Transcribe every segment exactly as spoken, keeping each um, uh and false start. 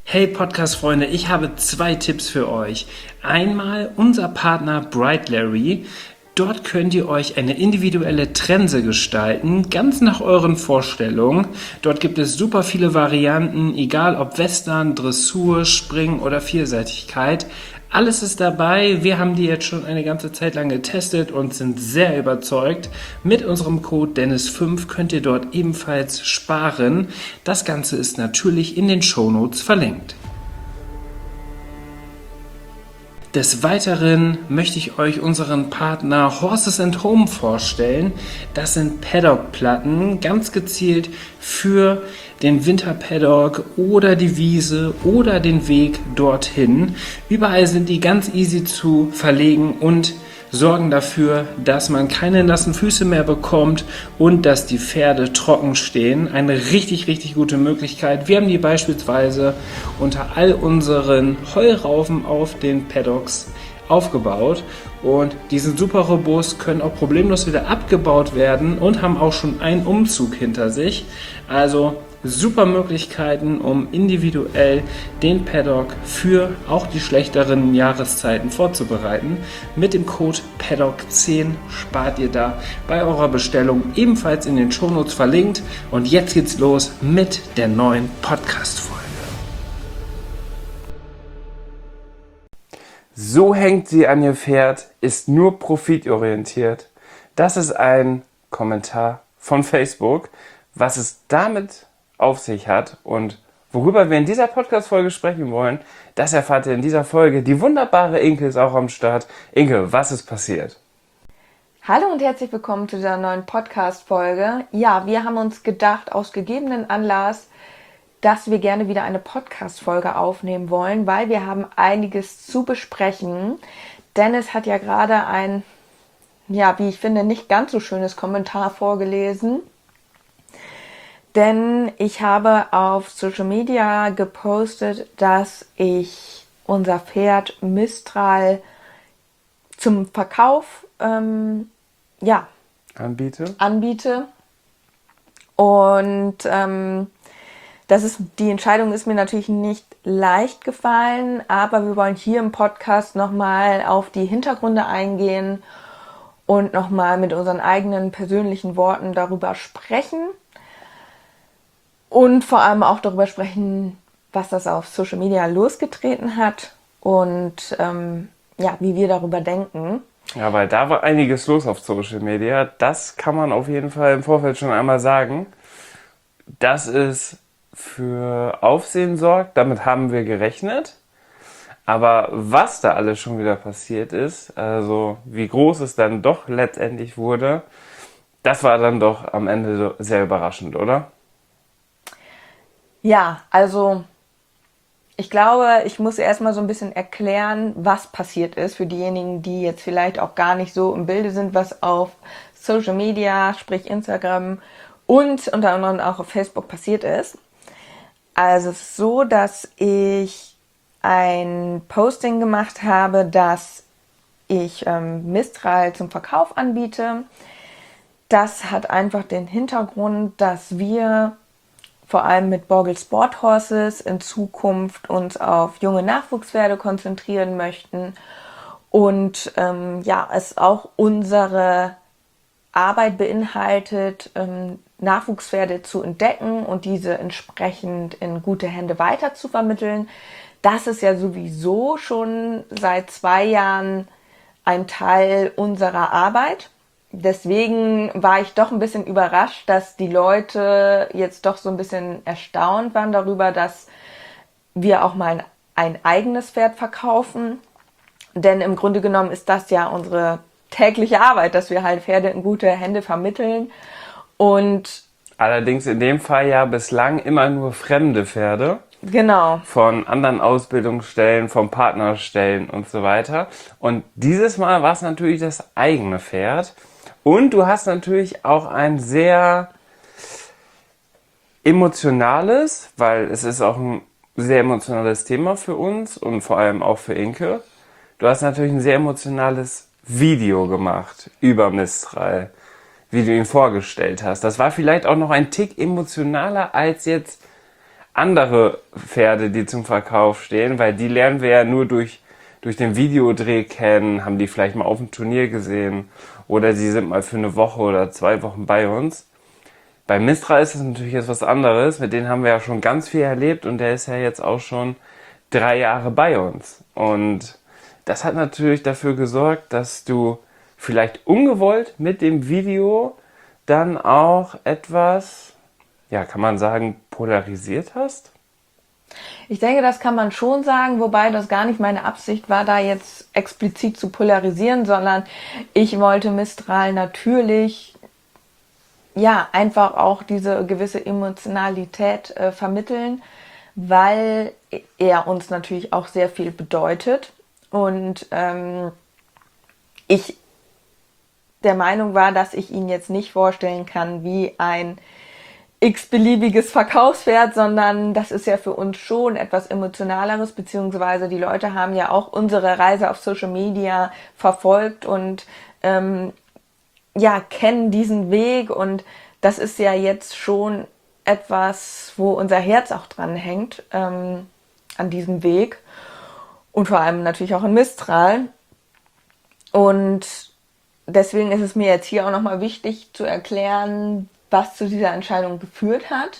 Hey Podcast-Freunde, ich habe zwei Tipps für euch. Einmal unser Partner Brightlarry. Dort könnt ihr euch eine individuelle Trense gestalten, ganz nach euren Vorstellungen. Dort gibt es super viele Varianten, egal ob Western, Dressur, Springen oder Vielseitigkeit. Alles ist dabei. Wir haben die jetzt schon eine ganze Zeit lang getestet und sind sehr überzeugt. Mit unserem Code Dennis fünf könnt ihr dort ebenfalls sparen. Das Ganze ist natürlich in den Shownotes verlinkt. Des Weiteren möchte ich euch unseren Partner Horses and Home vorstellen. Das sind Paddock-Platten, ganz gezielt für den Winterpaddock oder die Wiese oder den Weg dorthin. Überall sind die ganz easy zu verlegen und sorgen dafür, dass man keine nassen Füße mehr bekommt und dass die Pferde trocken stehen. Eine richtig, richtig gute Möglichkeit. Wir haben die beispielsweise unter all unseren Heuraufen auf den Paddocks aufgebaut und die sind super robust, können auch problemlos wieder abgebaut werden und haben auch schon einen Umzug hinter sich. Also super Möglichkeiten, um individuell den Paddock für auch die schlechteren Jahreszeiten vorzubereiten. Mit dem Code Paddock zehn spart ihr da bei eurer Bestellung, ebenfalls in den Shownotes verlinkt. Und jetzt geht's los mit der neuen Podcast-Folge. So hängt sie an ihr Pferd, ist nur profitorientiert. Das ist ein Kommentar von Facebook. Was es damit auf sich hat und worüber wir in dieser Podcast-Folge sprechen wollen, das erfahrt ihr in dieser Folge. Die wunderbare Inke ist auch am Start. Inke, was ist passiert? Hallo und herzlich willkommen zu dieser neuen Podcast-Folge. Ja, wir haben uns gedacht, aus gegebenen Anlass, dass wir gerne wieder eine Podcast-Folge aufnehmen wollen, weil wir haben einiges zu besprechen. Dennis hat ja gerade ein, ja, wie ich finde, nicht ganz so schönes Kommentar vorgelesen. Denn ich habe auf Social Media gepostet, dass ich unser Pferd Mistral zum Verkauf ähm, ja, anbiete. anbiete. Und ähm, das ist, die Entscheidung ist mir natürlich nicht leicht gefallen, aber wir wollen hier im Podcast nochmal auf die Hintergründe eingehen und nochmal mit unseren eigenen persönlichen Worten darüber sprechen. Und vor allem auch darüber sprechen, was das auf Social Media losgetreten hat und ähm, ja, wie wir darüber denken. Ja, weil da war einiges los auf Social Media. Das kann man auf jeden Fall im Vorfeld schon einmal sagen. Dass es für Aufsehen sorgt, damit haben wir gerechnet. Aber was da alles schon wieder passiert ist, also wie groß es dann doch letztendlich wurde, das war dann doch am Ende sehr überraschend, oder? Ja, also ich glaube, ich muss erstmal so ein bisschen erklären, was passiert ist für diejenigen, die jetzt vielleicht auch gar nicht so im Bilde sind, was auf Social Media, sprich Instagram und unter anderem auch auf Facebook passiert ist. Also es ist so, dass ich ein Posting gemacht habe, dass ich ähm, Mistral zum Verkauf anbiete. Das hat einfach den Hintergrund, dass wir vor allem mit Borgel Sport Horses in Zukunft uns auf junge Nachwuchspferde konzentrieren möchten und ähm, ja, es auch unsere Arbeit beinhaltet, ähm, Nachwuchspferde zu entdecken und diese entsprechend in gute Hände weiter zu vermitteln. Das ist ja sowieso schon seit zwei Jahren ein Teil unserer Arbeit. Deswegen war ich doch ein bisschen überrascht, dass die Leute jetzt doch so ein bisschen erstaunt waren darüber, dass wir auch mal ein, ein eigenes Pferd verkaufen. Denn im Grunde genommen ist das ja unsere tägliche Arbeit, dass wir halt Pferde in gute Hände vermitteln. Und allerdings in dem Fall ja bislang immer nur fremde Pferde. Genau. Von anderen Ausbildungsstellen, von Partnerstellen und so weiter. Und dieses Mal war es natürlich das eigene Pferd. Und du hast natürlich auch ein sehr emotionales, weil es ist auch ein sehr emotionales Thema für uns und vor allem auch für Inke. Du hast natürlich ein sehr emotionales Video gemacht über Mistral, wie du ihn vorgestellt hast. Das war vielleicht auch noch ein Tick emotionaler als jetzt andere Pferde, die zum Verkauf stehen, weil die lernen wir ja nur durch, durch den Videodreh kennen, haben die vielleicht mal auf dem Turnier gesehen oder sie sind mal für eine Woche oder zwei Wochen bei uns. Bei Mistral ist es natürlich jetzt was anderes, mit denen haben wir ja schon ganz viel erlebt und der ist ja jetzt auch schon drei Jahre bei uns. Und das hat natürlich dafür gesorgt, dass du vielleicht ungewollt mit dem Video dann auch etwas, ja, kann man sagen, polarisiert hast? Ich denke, das kann man schon sagen, wobei das gar nicht meine Absicht war, da jetzt explizit zu polarisieren, sondern ich wollte Mistral natürlich, ja, einfach auch diese gewisse Emotionalität äh, vermitteln, weil er uns natürlich auch sehr viel bedeutet und ähm, ich der Meinung war, dass ich ihn jetzt nicht vorstellen kann wie ein x-beliebiges Verkaufspferd, sondern das ist ja für uns schon etwas Emotionaleres, beziehungsweise die Leute haben ja auch unsere Reise auf Social Media verfolgt und ähm, ja, kennen diesen Weg und das ist ja jetzt schon etwas, wo unser Herz auch dran hängt, ähm, an diesem Weg und vor allem natürlich auch in Mistral. Und deswegen ist es mir jetzt hier auch nochmal wichtig zu erklären, was zu dieser Entscheidung geführt hat.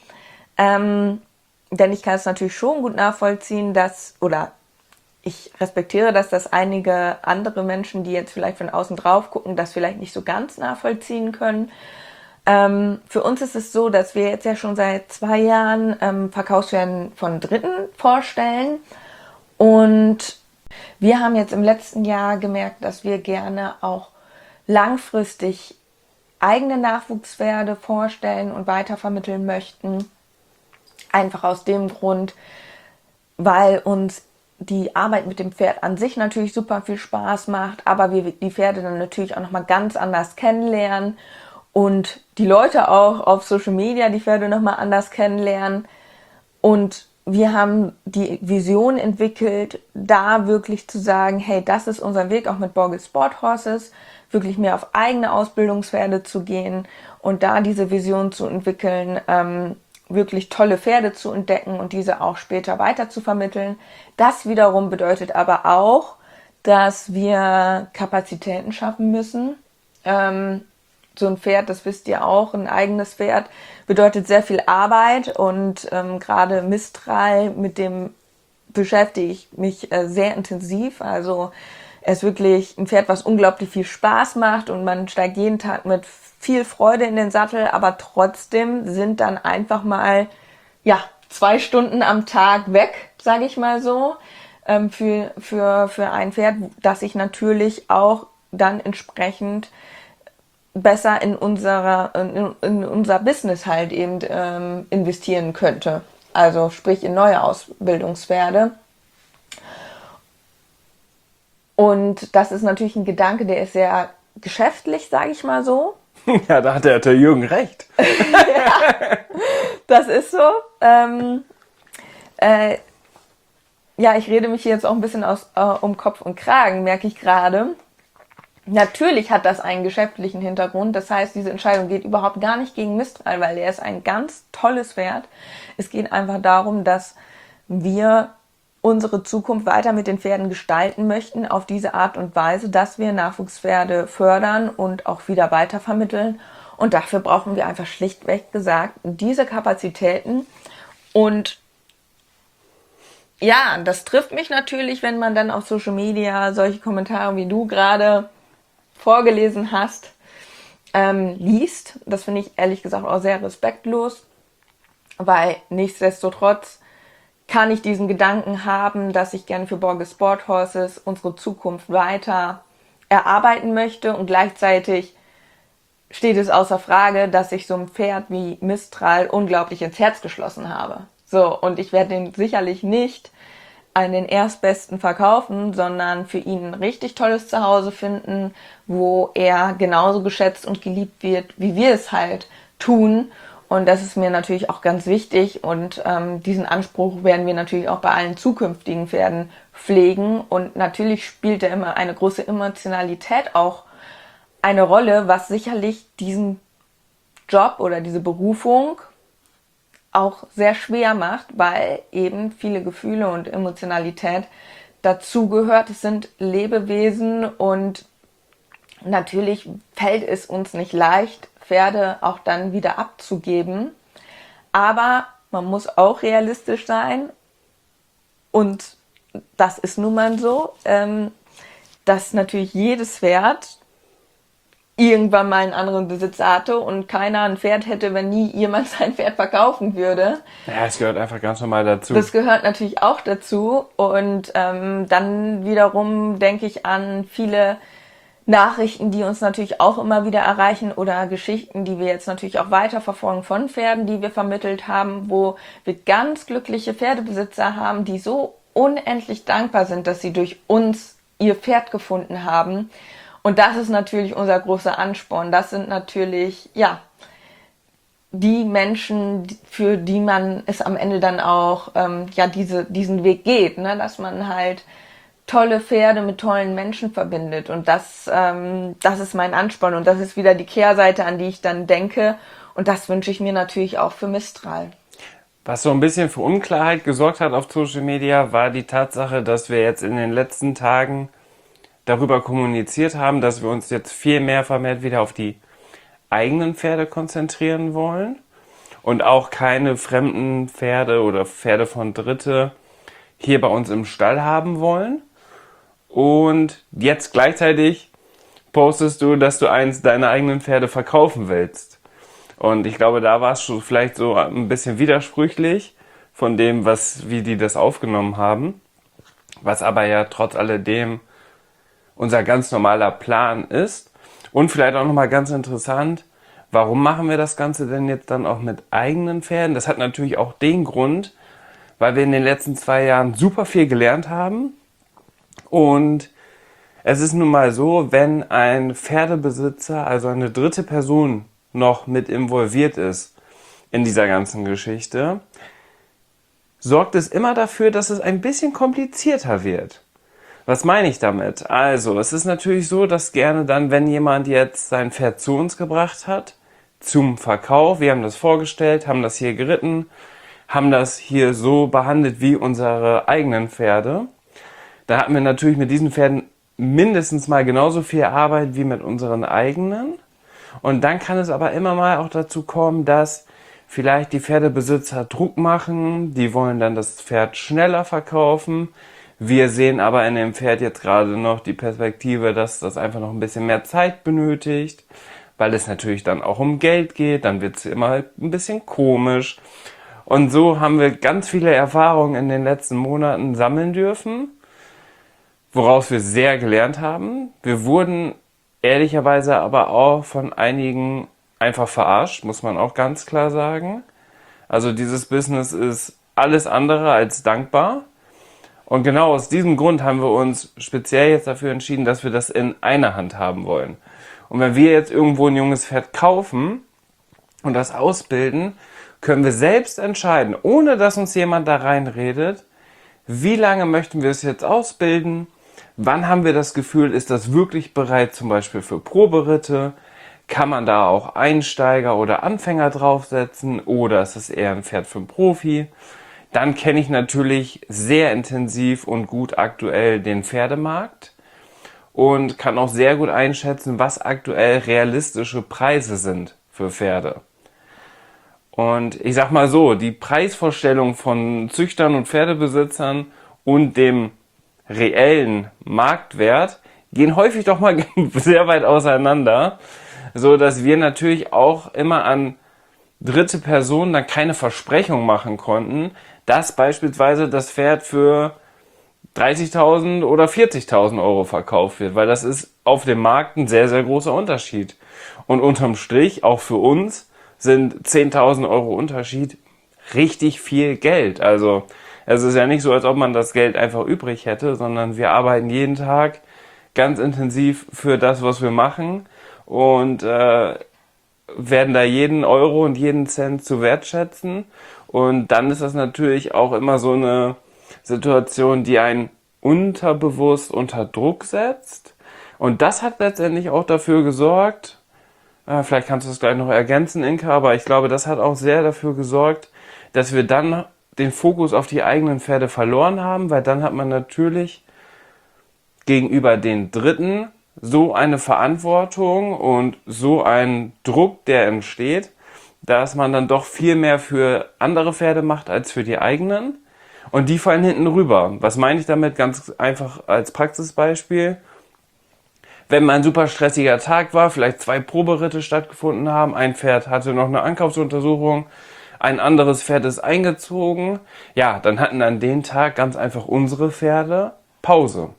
Ähm, denn ich kann es natürlich schon gut nachvollziehen, dass, oder ich respektiere, dass das einige andere Menschen, die jetzt vielleicht von außen drauf gucken, das vielleicht nicht so ganz nachvollziehen können. Ähm, für uns ist es so, dass wir jetzt ja schon seit zwei Jahren ähm, Verkaufspferde von Dritten vorstellen. Und wir haben jetzt im letzten Jahr gemerkt, dass wir gerne auch langfristig eigene Nachwuchspferde vorstellen und weitervermitteln möchten. Einfach aus dem Grund, weil uns die Arbeit mit dem Pferd an sich natürlich super viel Spaß macht, aber wir die Pferde dann natürlich auch nochmal ganz anders kennenlernen und die Leute auch auf Social Media die Pferde nochmal anders kennenlernen. Und wir haben die Vision entwickelt, da wirklich zu sagen, hey, das ist unser Weg, auch mit Borgl Sport Horses, wirklich mehr auf eigene Ausbildungspferde zu gehen und da diese Vision zu entwickeln, ähm, wirklich tolle Pferde zu entdecken und diese auch später weiter zu vermitteln. Das wiederum bedeutet aber auch, dass wir Kapazitäten schaffen müssen. Ähm, so ein Pferd, das wisst ihr auch, ein eigenes Pferd bedeutet sehr viel Arbeit und ähm, gerade Mistral, mit dem beschäftige ich mich äh, sehr intensiv. Also er ist wirklich ein Pferd, was unglaublich viel Spaß macht und man steigt jeden Tag mit viel Freude in den Sattel, aber trotzdem sind dann einfach mal ja zwei Stunden am Tag weg, sage ich mal so, ähm, für, für, für ein Pferd, das ich natürlich auch dann entsprechend besser in unserer in, in unser Business halt eben ähm, investieren könnte. Also sprich in neue Ausbildungspferde. Und das ist natürlich ein Gedanke, der ist sehr geschäftlich, sage ich mal so. Ja, da hat der, der Jürgen recht. Ja, das ist so. Ähm, äh, ja, ich rede mich hier jetzt auch ein bisschen aus, äh, um Kopf und Kragen, merke ich gerade. Natürlich hat das einen geschäftlichen Hintergrund. Das heißt, diese Entscheidung geht überhaupt gar nicht gegen Mistral, weil er ist ein ganz tolles Pferd. Es geht einfach darum, dass wir unsere Zukunft weiter mit den Pferden gestalten möchten, auf diese Art und Weise, dass wir Nachwuchspferde fördern und auch wieder weitervermitteln. Und dafür brauchen wir einfach schlichtweg gesagt diese Kapazitäten. Und ja, das trifft mich natürlich, wenn man dann auf Social Media solche Kommentare wie du gerade vorgelesen hast, ähm, liest. Das finde ich ehrlich gesagt auch sehr respektlos, weil nichtsdestotrotz kann ich diesen Gedanken haben, dass ich gerne für Borgl Sport Horses unsere Zukunft weiter erarbeiten möchte und gleichzeitig steht es außer Frage, dass ich so ein Pferd wie Mistral unglaublich ins Herz geschlossen habe. So, und ich werde den sicherlich nicht an den Erstbesten verkaufen, sondern für ihn ein richtig tolles Zuhause finden, wo er genauso geschätzt und geliebt wird, wie wir es halt tun. Und das ist mir natürlich auch ganz wichtig und ähm, diesen Anspruch werden wir natürlich auch bei allen zukünftigen Pferden pflegen. Und natürlich spielt da immer eine große Emotionalität auch eine Rolle, was sicherlich diesen Job oder diese Berufung auch sehr schwer macht, weil eben viele Gefühle und Emotionalität dazugehört. Es sind Lebewesen und natürlich fällt es uns nicht leicht, Pferde auch dann wieder abzugeben. Aber man muss auch realistisch sein und das ist nun mal so, ähm, dass natürlich jedes Pferd irgendwann mal einen anderen Besitzer hatte und keiner ein Pferd hätte, wenn nie jemand sein Pferd verkaufen würde. Ja, es gehört einfach ganz normal dazu. Das gehört natürlich auch dazu und ähm, dann wiederum denke ich an viele Nachrichten, die uns natürlich auch immer wieder erreichen oder Geschichten, die wir jetzt natürlich auch weiterverfolgen von Pferden, die wir vermittelt haben, wo wir ganz glückliche Pferdebesitzer haben, die so unendlich dankbar sind, dass sie durch uns ihr Pferd gefunden haben. Und das ist natürlich unser großer Ansporn. Das sind natürlich, ja, die Menschen, für die man es am Ende dann auch, ähm, ja, diese, diesen Weg geht, ne? Dass man halt tolle Pferde mit tollen Menschen verbindet. Und das, ähm, das ist mein Ansporn. Und das ist wieder die Kehrseite, an die ich dann denke. Und das wünsche ich mir natürlich auch für Mistral. Was so ein bisschen für Unklarheit gesorgt hat auf Social Media, war die Tatsache, dass wir jetzt in den letzten Tagen darüber kommuniziert haben, dass wir uns jetzt viel mehr vermehrt wieder auf die eigenen Pferde konzentrieren wollen und auch keine fremden Pferde oder Pferde von Dritte hier bei uns im Stall haben wollen. Und jetzt gleichzeitig postest du, dass du eins deiner eigenen Pferde verkaufen willst. Und ich glaube, da war es schon vielleicht so ein bisschen widersprüchlich von dem, was, wie die das aufgenommen haben. Was aber ja trotz alledem unser ganz normaler Plan ist. Und vielleicht auch nochmal ganz interessant, warum machen wir das Ganze denn jetzt dann auch mit eigenen Pferden? Das hat natürlich auch den Grund, weil wir in den letzten zwei Jahren super viel gelernt haben. Und es ist nun mal so, wenn ein Pferdebesitzer, also eine dritte Person, noch mit involviert ist in dieser ganzen Geschichte, sorgt es immer dafür, dass es ein bisschen komplizierter wird. Was meine ich damit? Also, es ist natürlich so, dass gerne dann, wenn jemand jetzt sein Pferd zu uns gebracht hat, zum Verkauf, wir haben das vorgestellt, haben das hier geritten, haben das hier so behandelt wie unsere eigenen Pferde, da hatten wir natürlich mit diesen Pferden mindestens mal genauso viel Arbeit wie mit unseren eigenen. Und dann kann es aber immer mal auch dazu kommen, dass vielleicht die Pferdebesitzer Druck machen, die wollen dann das Pferd schneller verkaufen. Wir sehen aber in dem Pferd jetzt gerade noch die Perspektive, dass das einfach noch ein bisschen mehr Zeit benötigt, weil es natürlich dann auch um Geld geht, dann wird es immer ein bisschen komisch. Und so haben wir ganz viele Erfahrungen in den letzten Monaten sammeln dürfen, woraus wir sehr gelernt haben. Wir wurden ehrlicherweise aber auch von einigen einfach verarscht, muss man auch ganz klar sagen. Also dieses Business ist alles andere als dankbar. Und genau aus diesem Grund haben wir uns speziell jetzt dafür entschieden, dass wir das in einer Hand haben wollen. Und wenn wir jetzt irgendwo ein junges Pferd kaufen und das ausbilden, können wir selbst entscheiden, ohne dass uns jemand da reinredet, wie lange möchten wir es jetzt ausbilden, wann haben wir das Gefühl, ist das wirklich bereit zum Beispiel für Proberitte, kann man da auch Einsteiger oder Anfänger draufsetzen oder ist es eher ein Pferd für einen Profi. Dann kenne ich natürlich sehr intensiv und gut aktuell den Pferdemarkt und kann auch sehr gut einschätzen, was aktuell realistische Preise sind für Pferde. Und ich sag mal so, die Preisvorstellung von Züchtern und Pferdebesitzern und dem reellen Marktwert gehen häufig doch mal sehr weit auseinander, so dass wir natürlich auch immer an dritte Personen dann keine Versprechung machen konnten, dass beispielsweise das Pferd für dreißigtausend oder vierzigtausend Euro verkauft wird, weil das ist auf dem Markt ein sehr, sehr großer Unterschied. Und unterm Strich, auch für uns, sind zehntausend Euro Unterschied richtig viel Geld. Also es ist ja nicht so, als ob man das Geld einfach übrig hätte, sondern wir arbeiten jeden Tag ganz intensiv für das, was wir machen und äh, werden da jeden Euro und jeden Cent zu wertschätzen. Und dann ist das natürlich auch immer so eine Situation, die einen unterbewusst unter Druck setzt. Und das hat letztendlich auch dafür gesorgt, äh, vielleicht kannst du es gleich noch ergänzen, Inka, aber ich glaube, das hat auch sehr dafür gesorgt, dass wir dann den Fokus auf die eigenen Pferde verloren haben, weil dann hat man natürlich gegenüber den Dritten so eine Verantwortung und so einen Druck, der entsteht, dass man dann doch viel mehr für andere Pferde macht als für die eigenen. Und die fallen hinten rüber. Was meine ich damit? Ganz einfach als Praxisbeispiel. Wenn mal ein super stressiger Tag war, vielleicht zwei Proberitte stattgefunden haben, ein Pferd hatte noch eine Ankaufsuntersuchung, ein anderes Pferd ist eingezogen, ja, dann hatten an dem Tag ganz einfach unsere Pferde Pause.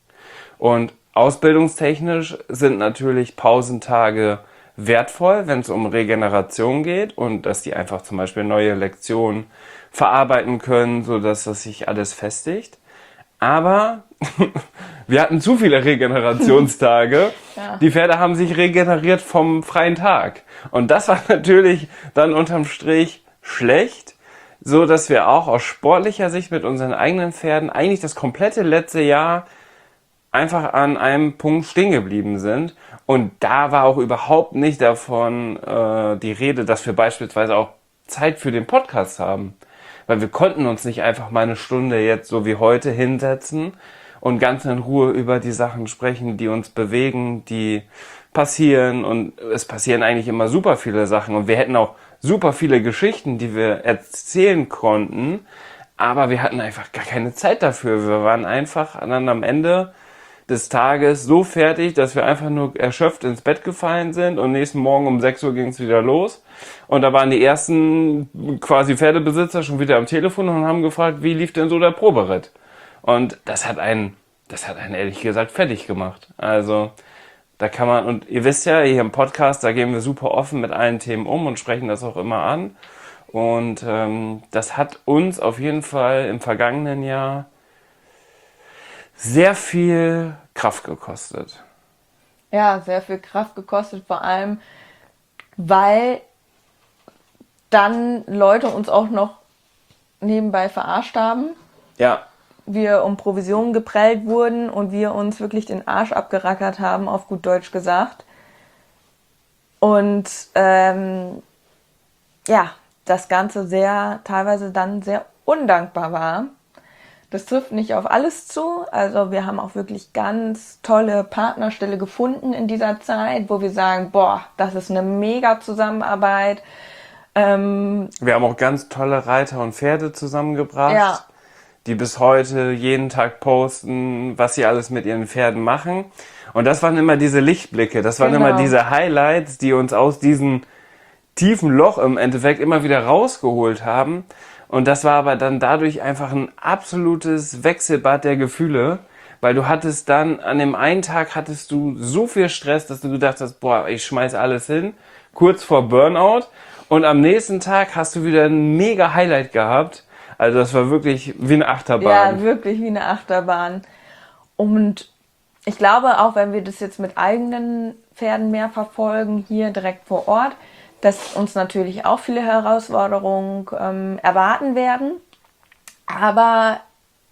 Und ausbildungstechnisch sind natürlich Pausentage wertvoll, wenn es um Regeneration geht und dass die einfach zum Beispiel neue Lektionen verarbeiten können, sodass das sich alles festigt. Aber wir hatten zu viele Regenerationstage. Ja. Die Pferde haben sich regeneriert vom freien Tag. Und das war natürlich dann unterm Strich schlecht, so dass wir auch aus sportlicher Sicht mit unseren eigenen Pferden eigentlich das komplette letzte Jahr einfach an einem Punkt stehen geblieben sind. Und da war auch überhaupt nicht davon äh, die Rede, dass wir beispielsweise auch Zeit für den Podcast haben. Weil wir konnten uns nicht einfach mal eine Stunde jetzt so wie heute hinsetzen und ganz in Ruhe über die Sachen sprechen, die uns bewegen, die passieren. Und es passieren eigentlich immer super viele Sachen. Und wir hätten auch super viele Geschichten, die wir erzählen konnten. Aber wir hatten einfach gar keine Zeit dafür. Wir waren einfach dann am Ende des Tages so fertig, dass wir einfach nur erschöpft ins Bett gefallen sind und nächsten Morgen um sechs Uhr ging es wieder los. Und da waren die ersten quasi Pferdebesitzer schon wieder am Telefon und haben gefragt, wie lief denn so der Proberitt? Und das hat einen, das hat einen ehrlich gesagt fertig gemacht. Also da kann man, und ihr wisst ja, hier im Podcast, da gehen wir super offen mit allen Themen um und sprechen das auch immer an. Und ähm, das hat uns auf jeden Fall im vergangenen Jahr sehr viel Kraft gekostet. Ja, sehr viel Kraft gekostet, vor allem, weil dann Leute uns auch noch nebenbei verarscht haben. Ja. Wir um Provisionen geprellt wurden und wir uns wirklich den Arsch abgerackert haben, auf gut Deutsch gesagt. Und ähm, ja, das Ganze sehr, teilweise dann sehr undankbar war. Das trifft nicht auf alles zu. Also wir haben auch wirklich ganz tolle Partnerstelle gefunden in dieser Zeit, wo wir sagen, boah, das ist eine mega Zusammenarbeit. Ähm, wir haben auch ganz tolle Reiter und Pferde zusammengebracht, ja. die bis heute jeden Tag posten, was sie alles mit ihren Pferden machen. Und das waren immer diese Lichtblicke, das waren Genau. immer diese Highlights, die uns aus diesem tiefen Loch im Endeffekt immer wieder rausgeholt haben. Und das war aber dann dadurch einfach ein absolutes Wechselbad der Gefühle, weil du hattest dann, an dem einen Tag hattest du so viel Stress, dass du gedacht hast, boah, ich schmeiß alles hin, kurz vor Burnout. Und am nächsten Tag hast du wieder ein mega Highlight gehabt. Also das war wirklich wie eine Achterbahn. Ja, wirklich wie eine Achterbahn. Und ich glaube, auch wenn wir das jetzt mit eigenen Pferden mehr verfolgen, hier direkt vor Ort, dass uns natürlich auch viele Herausforderungen ähm, erwarten werden. Aber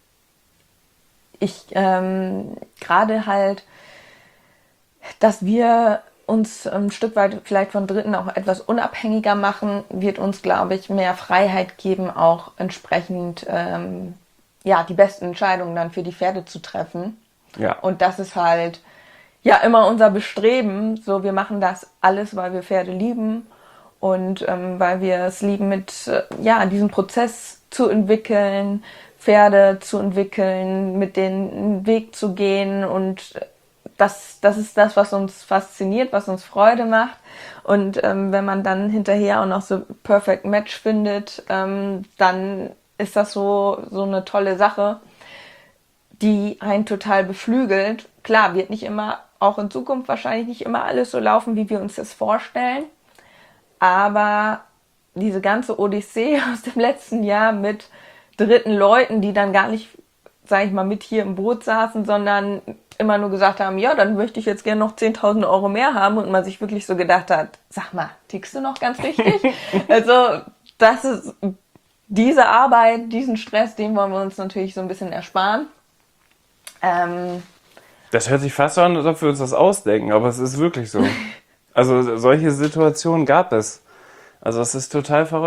ich ähm, gerade halt, dass wir uns ein Stück weit vielleicht von Dritten auch etwas unabhängiger machen, wird uns, glaube ich, mehr Freiheit geben, auch entsprechend ähm, ja, die besten Entscheidungen dann für die Pferde zu treffen. Ja. Und das ist halt ja immer unser Bestreben. So, wir machen das alles, weil wir Pferde lieben. Und ähm, weil wir es lieben, mit äh, ja diesen Prozess zu entwickeln, Pferde zu entwickeln, mit denen einen Weg zu gehen. Und das, das ist das, was uns fasziniert, was uns Freude macht. Und ähm, wenn man dann hinterher auch noch so Perfect Match findet, ähm, dann ist das so, so eine tolle Sache, die einen total beflügelt. Klar, wird nicht immer, auch in Zukunft wahrscheinlich nicht immer alles so laufen, wie wir uns das vorstellen. Aber diese ganze Odyssee aus dem letzten Jahr mit dritten Leuten, die dann gar nicht, sage ich mal, mit hier im Boot saßen, sondern immer nur gesagt haben, ja, dann möchte ich jetzt gerne noch zehntausend Euro mehr haben und man sich wirklich so gedacht hat, sag mal, tickst du noch ganz richtig? Also das ist diese Arbeit, diesen Stress, den wollen wir uns natürlich so ein bisschen ersparen. Ähm, das hört sich fast so an, als ob wir uns das ausdenken, aber es ist wirklich so. Also solche Situationen gab es. Also es ist total verrückt.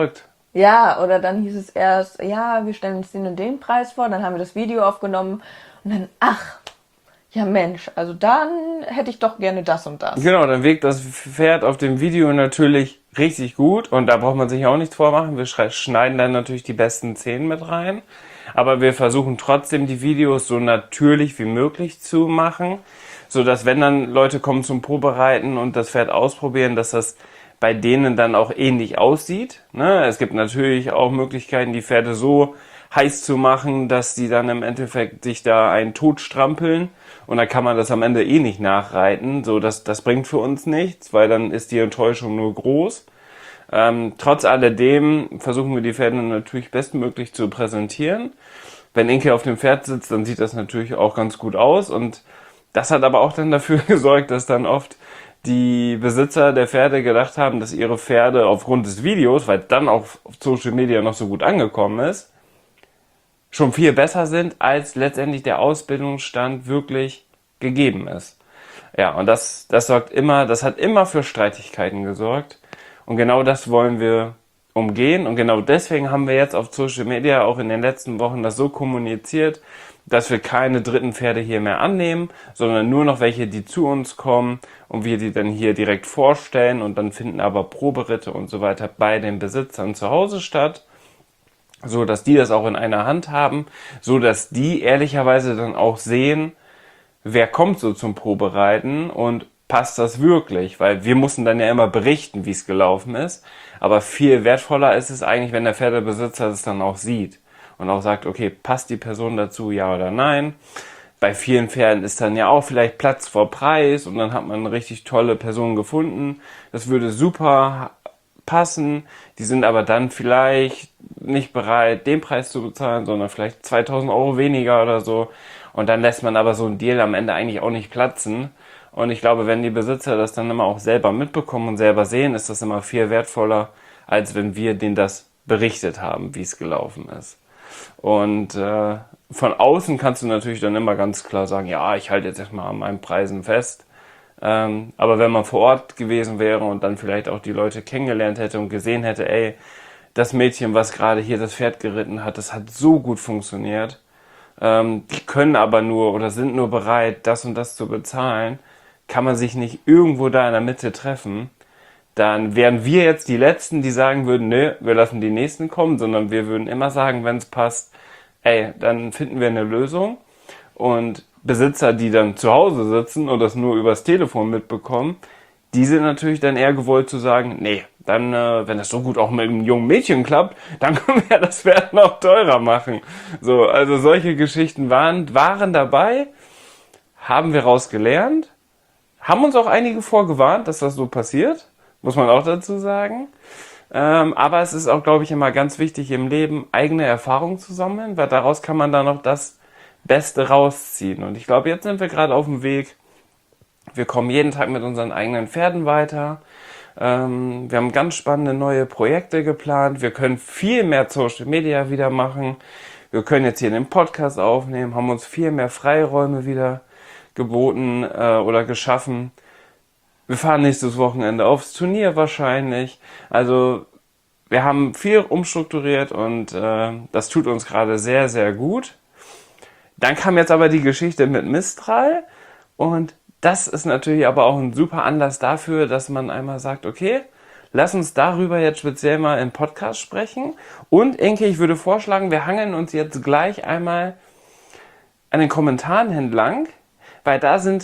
Ja, oder dann hieß es erst, ja, wir stellen uns den und den Preis vor, dann haben wir das Video aufgenommen und dann, ach, ja Mensch, also dann hätte ich doch gerne das und das. Genau, dann wirkt das Pferd auf dem Video natürlich richtig gut und da braucht man sich auch nichts vormachen. Wir schneiden dann natürlich die besten Szenen mit rein, aber wir versuchen trotzdem die Videos so natürlich wie möglich zu machen, so dass wenn dann Leute kommen zum Probereiten und das Pferd ausprobieren, dass das bei denen dann auch ähnlich aussieht. Ne? Es gibt natürlich auch Möglichkeiten, die Pferde so heiß zu machen, dass die dann im Endeffekt sich da einen Tod strampeln und dann kann man das am Ende eh nicht nachreiten. So, das, das bringt für uns nichts, weil dann ist die Enttäuschung nur groß. Ähm, trotz alledem versuchen wir die Pferde natürlich bestmöglich zu präsentieren. Wenn Inke auf dem Pferd sitzt, dann sieht das natürlich auch ganz gut aus und das hat aber auch dann dafür gesorgt, dass dann oft die Besitzer der Pferde gedacht haben, dass ihre Pferde aufgrund des Videos, weil dann auch auf Social Media noch so gut angekommen ist, schon viel besser sind, als letztendlich der Ausbildungsstand wirklich gegeben ist. Ja, und das, das sorgt immer, das hat immer für Streitigkeiten gesorgt. Und genau das wollen wir umgehen. Und genau deswegen haben wir jetzt auf Social Media auch in den letzten Wochen das so kommuniziert, dass wir keine dritten Pferde hier mehr annehmen, sondern nur noch welche, die zu uns kommen und wir die dann hier direkt vorstellen und dann finden aber Proberitte und so weiter bei den Besitzern zu Hause statt, so dass die das auch in einer Hand haben, so dass die ehrlicherweise dann auch sehen, wer kommt so zum Probereiten und passt das wirklich, weil wir mussten dann ja immer berichten, wie es gelaufen ist, aber viel wertvoller ist es eigentlich, wenn der Pferdebesitzer es dann auch sieht und auch sagt, okay, passt die Person dazu, ja oder nein. Bei vielen Pferden ist dann ja auch vielleicht Platz vor Preis und dann hat man eine richtig tolle Person gefunden. Das würde super passen. Die sind aber dann vielleicht nicht bereit, den Preis zu bezahlen, sondern vielleicht zweitausend Euro weniger oder so. Und dann lässt man aber so einen Deal am Ende eigentlich auch nicht platzen. Und ich glaube, wenn die Besitzer das dann immer auch selber mitbekommen und selber sehen, ist das immer viel wertvoller, als wenn wir denen das berichtet haben, wie es gelaufen ist. Und äh, von außen kannst du natürlich dann immer ganz klar sagen, ja, ich halte jetzt erstmal an meinen Preisen fest. Ähm, aber wenn man vor Ort gewesen wäre und dann vielleicht auch die Leute kennengelernt hätte und gesehen hätte, ey, das Mädchen, was gerade hier das Pferd geritten hat, das hat so gut funktioniert. Ähm, die können aber nur oder sind nur bereit, das und das zu bezahlen. Kann man sich nicht irgendwo da in der Mitte treffen, dann wären wir jetzt die Letzten, die sagen würden, nö, wir lassen die Nächsten kommen, sondern wir würden immer sagen, wenn es passt, ey, dann finden wir eine Lösung. Und Besitzer, die dann zu Hause sitzen und das nur übers Telefon mitbekommen, die sind natürlich dann eher gewollt zu sagen, nee, dann, äh, wenn das so gut auch mit einem jungen Mädchen klappt, dann können wir das Pferd noch teurer machen. So, also solche Geschichten waren, waren dabei, haben wir rausgelernt, haben uns auch einige vorgewarnt, dass das so passiert. Muss man auch dazu sagen. Ähm, aber es ist auch, glaube ich, immer ganz wichtig im Leben, eigene Erfahrungen zu sammeln, weil daraus kann man dann noch das Beste rausziehen. Und ich glaube, jetzt sind wir gerade auf dem Weg. Wir kommen jeden Tag mit unseren eigenen Pferden weiter. Ähm, wir haben ganz spannende neue Projekte geplant. Wir können viel mehr Social Media wieder machen. Wir können jetzt hier den Podcast aufnehmen, haben uns viel mehr Freiräume wieder geboten äh, oder geschaffen. Wir fahren nächstes Wochenende aufs Turnier wahrscheinlich. Also wir haben viel umstrukturiert und äh, das tut uns gerade sehr, sehr gut. Dann kam jetzt aber die Geschichte mit Mistral und das ist natürlich aber auch ein super Anlass dafür, dass man einmal sagt, okay, lass uns darüber jetzt speziell mal im Podcast sprechen. Und Inke, ich würde vorschlagen, wir hangeln uns jetzt gleich einmal an den Kommentaren entlang, weil da sind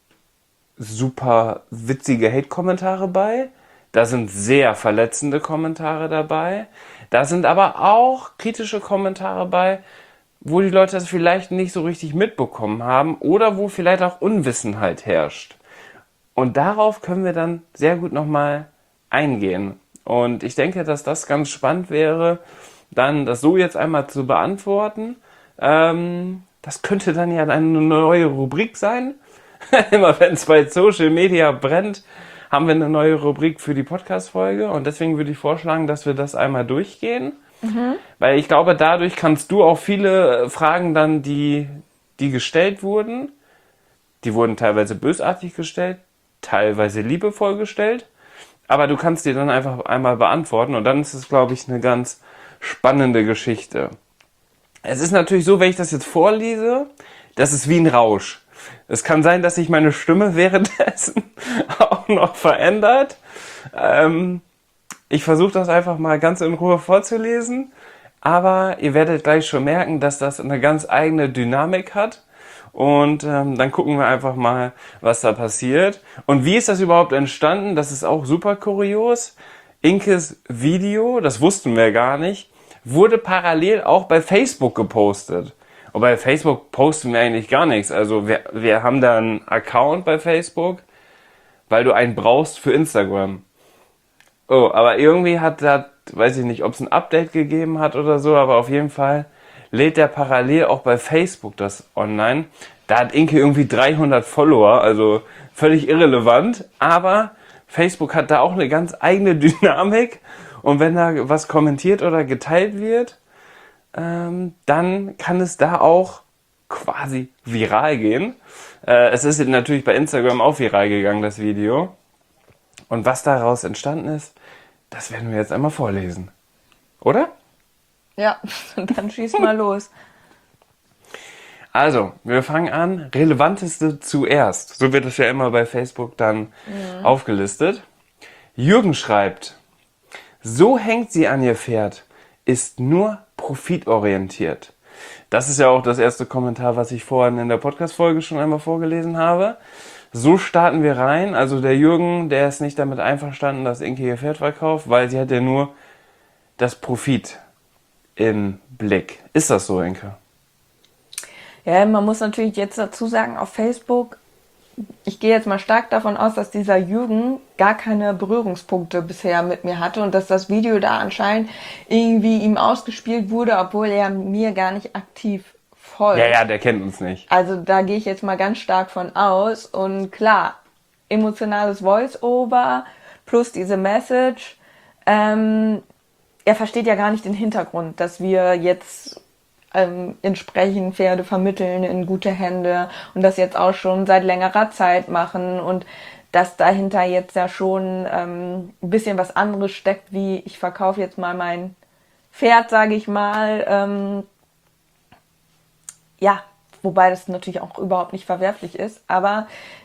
super witzige Hate-Kommentare bei, da sind sehr verletzende Kommentare dabei, da sind aber auch kritische Kommentare bei, wo die Leute das vielleicht nicht so richtig mitbekommen haben oder wo vielleicht auch Unwissenheit herrscht. Und darauf können wir dann sehr gut nochmal eingehen. Und ich denke, dass das ganz spannend wäre, dann das so jetzt einmal zu beantworten. Ähm, das könnte dann ja eine neue Rubrik sein. Immer wenn es bei Social Media brennt, haben wir eine neue Rubrik für die Podcast-Folge. Und deswegen würde ich vorschlagen, dass wir das einmal durchgehen. Mhm. Weil ich glaube, dadurch kannst du auch viele Fragen dann, die, die gestellt wurden, die wurden teilweise bösartig gestellt, teilweise liebevoll gestellt. aber du kannst die dann einfach einmal beantworten und dann ist es, glaube ich, eine ganz spannende Geschichte. Es ist natürlich so, wenn ich das jetzt vorlese, das ist wie ein Rausch. Es kann sein, dass sich meine Stimme währenddessen auch noch verändert. Ähm, ich versuche das einfach mal ganz in Ruhe vorzulesen, aber ihr werdet gleich schon merken, dass das eine ganz eigene Dynamik hat. Und ähm, dann gucken wir einfach mal, was da passiert. Und wie ist das überhaupt entstanden? Das ist auch super kurios. Inkes Video, das wussten wir gar nicht, wurde parallel auch bei Facebook gepostet. Und bei Facebook posten wir eigentlich gar nichts. Also wir, wir haben da einen Account bei Facebook, weil du einen brauchst für Instagram. Oh, aber irgendwie hat da, weiß ich nicht, ob es ein Update gegeben hat oder so, aber auf jeden Fall lädt der parallel auch bei Facebook das online. Da hat Inke irgendwie dreihundert Follower, also völlig irrelevant. Aber Facebook hat da auch eine ganz eigene Dynamik. Und wenn da was kommentiert oder geteilt wird, ähm, dann kann es da auch quasi viral gehen. Äh, es ist natürlich bei Instagram auch viral gegangen, das Video. Und was daraus entstanden ist, das werden wir jetzt einmal vorlesen. Oder? Ja, dann schieß mal los. Also, wir fangen an. Relevanteste zuerst. So wird es ja immer bei Facebook dann mhm. aufgelistet. Jürgen schreibt: So hängt sie an ihr Pferd, ist nur profitorientiert. Das ist ja auch das erste Kommentar, was ich vorhin in der Podcast-Folge schon einmal vorgelesen habe. So starten wir rein. Also der Jürgen, der ist nicht damit einverstanden, dass Inke ihr Pferd verkauft, weil sie hat ja nur das Profit im Blick. Ist das so, Inke? Ja, man muss natürlich jetzt dazu sagen, auf Facebook, ich gehe jetzt mal stark davon aus, dass dieser Jürgen gar keine Berührungspunkte bisher mit mir hatte und dass das Video da anscheinend irgendwie ihm ausgespielt wurde, obwohl er mir gar nicht aktiv folgt. Ja, ja, der kennt uns nicht. Also da gehe ich jetzt mal ganz stark von aus. Und klar, emotionales Voice-Over plus diese Message. Ähm, er versteht ja gar nicht den Hintergrund, dass wir jetzt ähm, entsprechend Pferde vermitteln in gute Hände und das jetzt auch schon seit längerer Zeit machen und dass dahinter jetzt ja schon ähm, ein bisschen was anderes steckt, wie ich verkaufe jetzt mal mein Pferd, sage ich mal. Ähm, ja, wobei das natürlich auch überhaupt nicht verwerflich ist, aber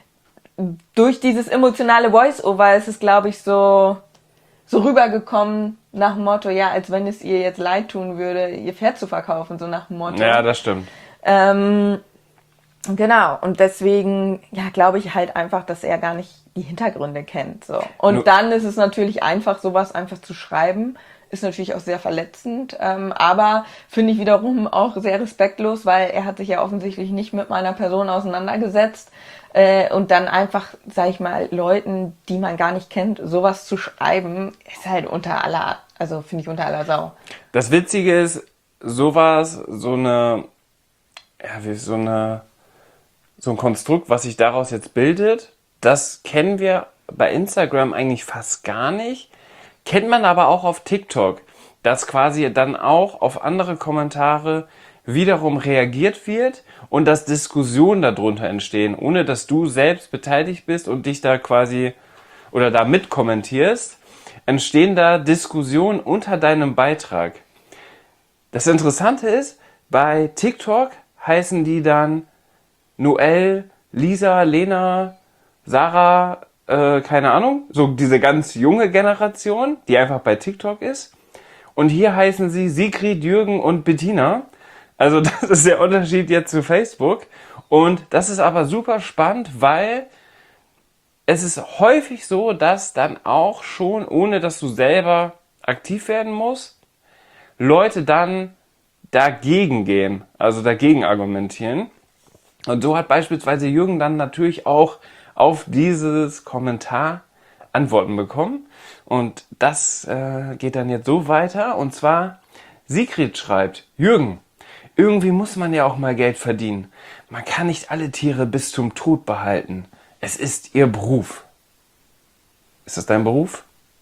durch dieses emotionale Voice-Over ist es, glaube ich, so so rübergekommen nach dem Motto, ja, als wenn es ihr jetzt leid tun würde, ihr Pferd zu verkaufen, so nach dem Motto. Ja, das stimmt. Ähm, genau, und deswegen, ja, glaube ich halt einfach, dass er gar nicht die Hintergründe kennt. So. Und Nur dann ist es natürlich einfach, sowas einfach zu schreiben, ist natürlich auch sehr verletzend, ähm, aber finde ich wiederum auch sehr respektlos, weil er hat sich ja offensichtlich nicht mit meiner Person auseinandergesetzt äh, und dann einfach, sag ich mal, Leuten, die man gar nicht kennt, sowas zu schreiben, ist halt unter aller, also finde ich unter aller Sau. Das Witzige ist, sowas, so eine, ja, wie so eine, so ein Konstrukt, was sich daraus jetzt bildet, das kennen wir bei Instagram eigentlich fast gar nicht. Kennt man aber auch auf TikTok, dass quasi dann auch auf andere Kommentare wiederum reagiert wird und dass Diskussionen darunter entstehen, ohne dass du selbst beteiligt bist und dich da quasi oder da mitkommentierst, entstehen da Diskussionen unter deinem Beitrag. Das Interessante ist, bei TikTok heißen die dann Noel, Lisa, Lena, Sarah, Äh, keine Ahnung, so diese ganz junge Generation, die einfach bei TikTok ist. Und hier heißen sie Sigrid, Jürgen und Bettina. Also das ist der Unterschied jetzt zu Facebook. Und das ist aber super spannend, weil es ist häufig so, dass dann auch schon, ohne dass du selber aktiv werden musst, Leute dann dagegen gehen, also dagegen argumentieren. Und so hat beispielsweise Jürgen dann natürlich auch auf dieses Kommentar Antworten bekommen. Und das äh, geht dann jetzt so weiter. Und zwar, Sigrid schreibt: Jürgen, irgendwie muss man ja auch mal Geld verdienen. Man kann nicht alle Tiere bis zum Tod behalten. Es ist ihr Beruf. Ist das dein Beruf?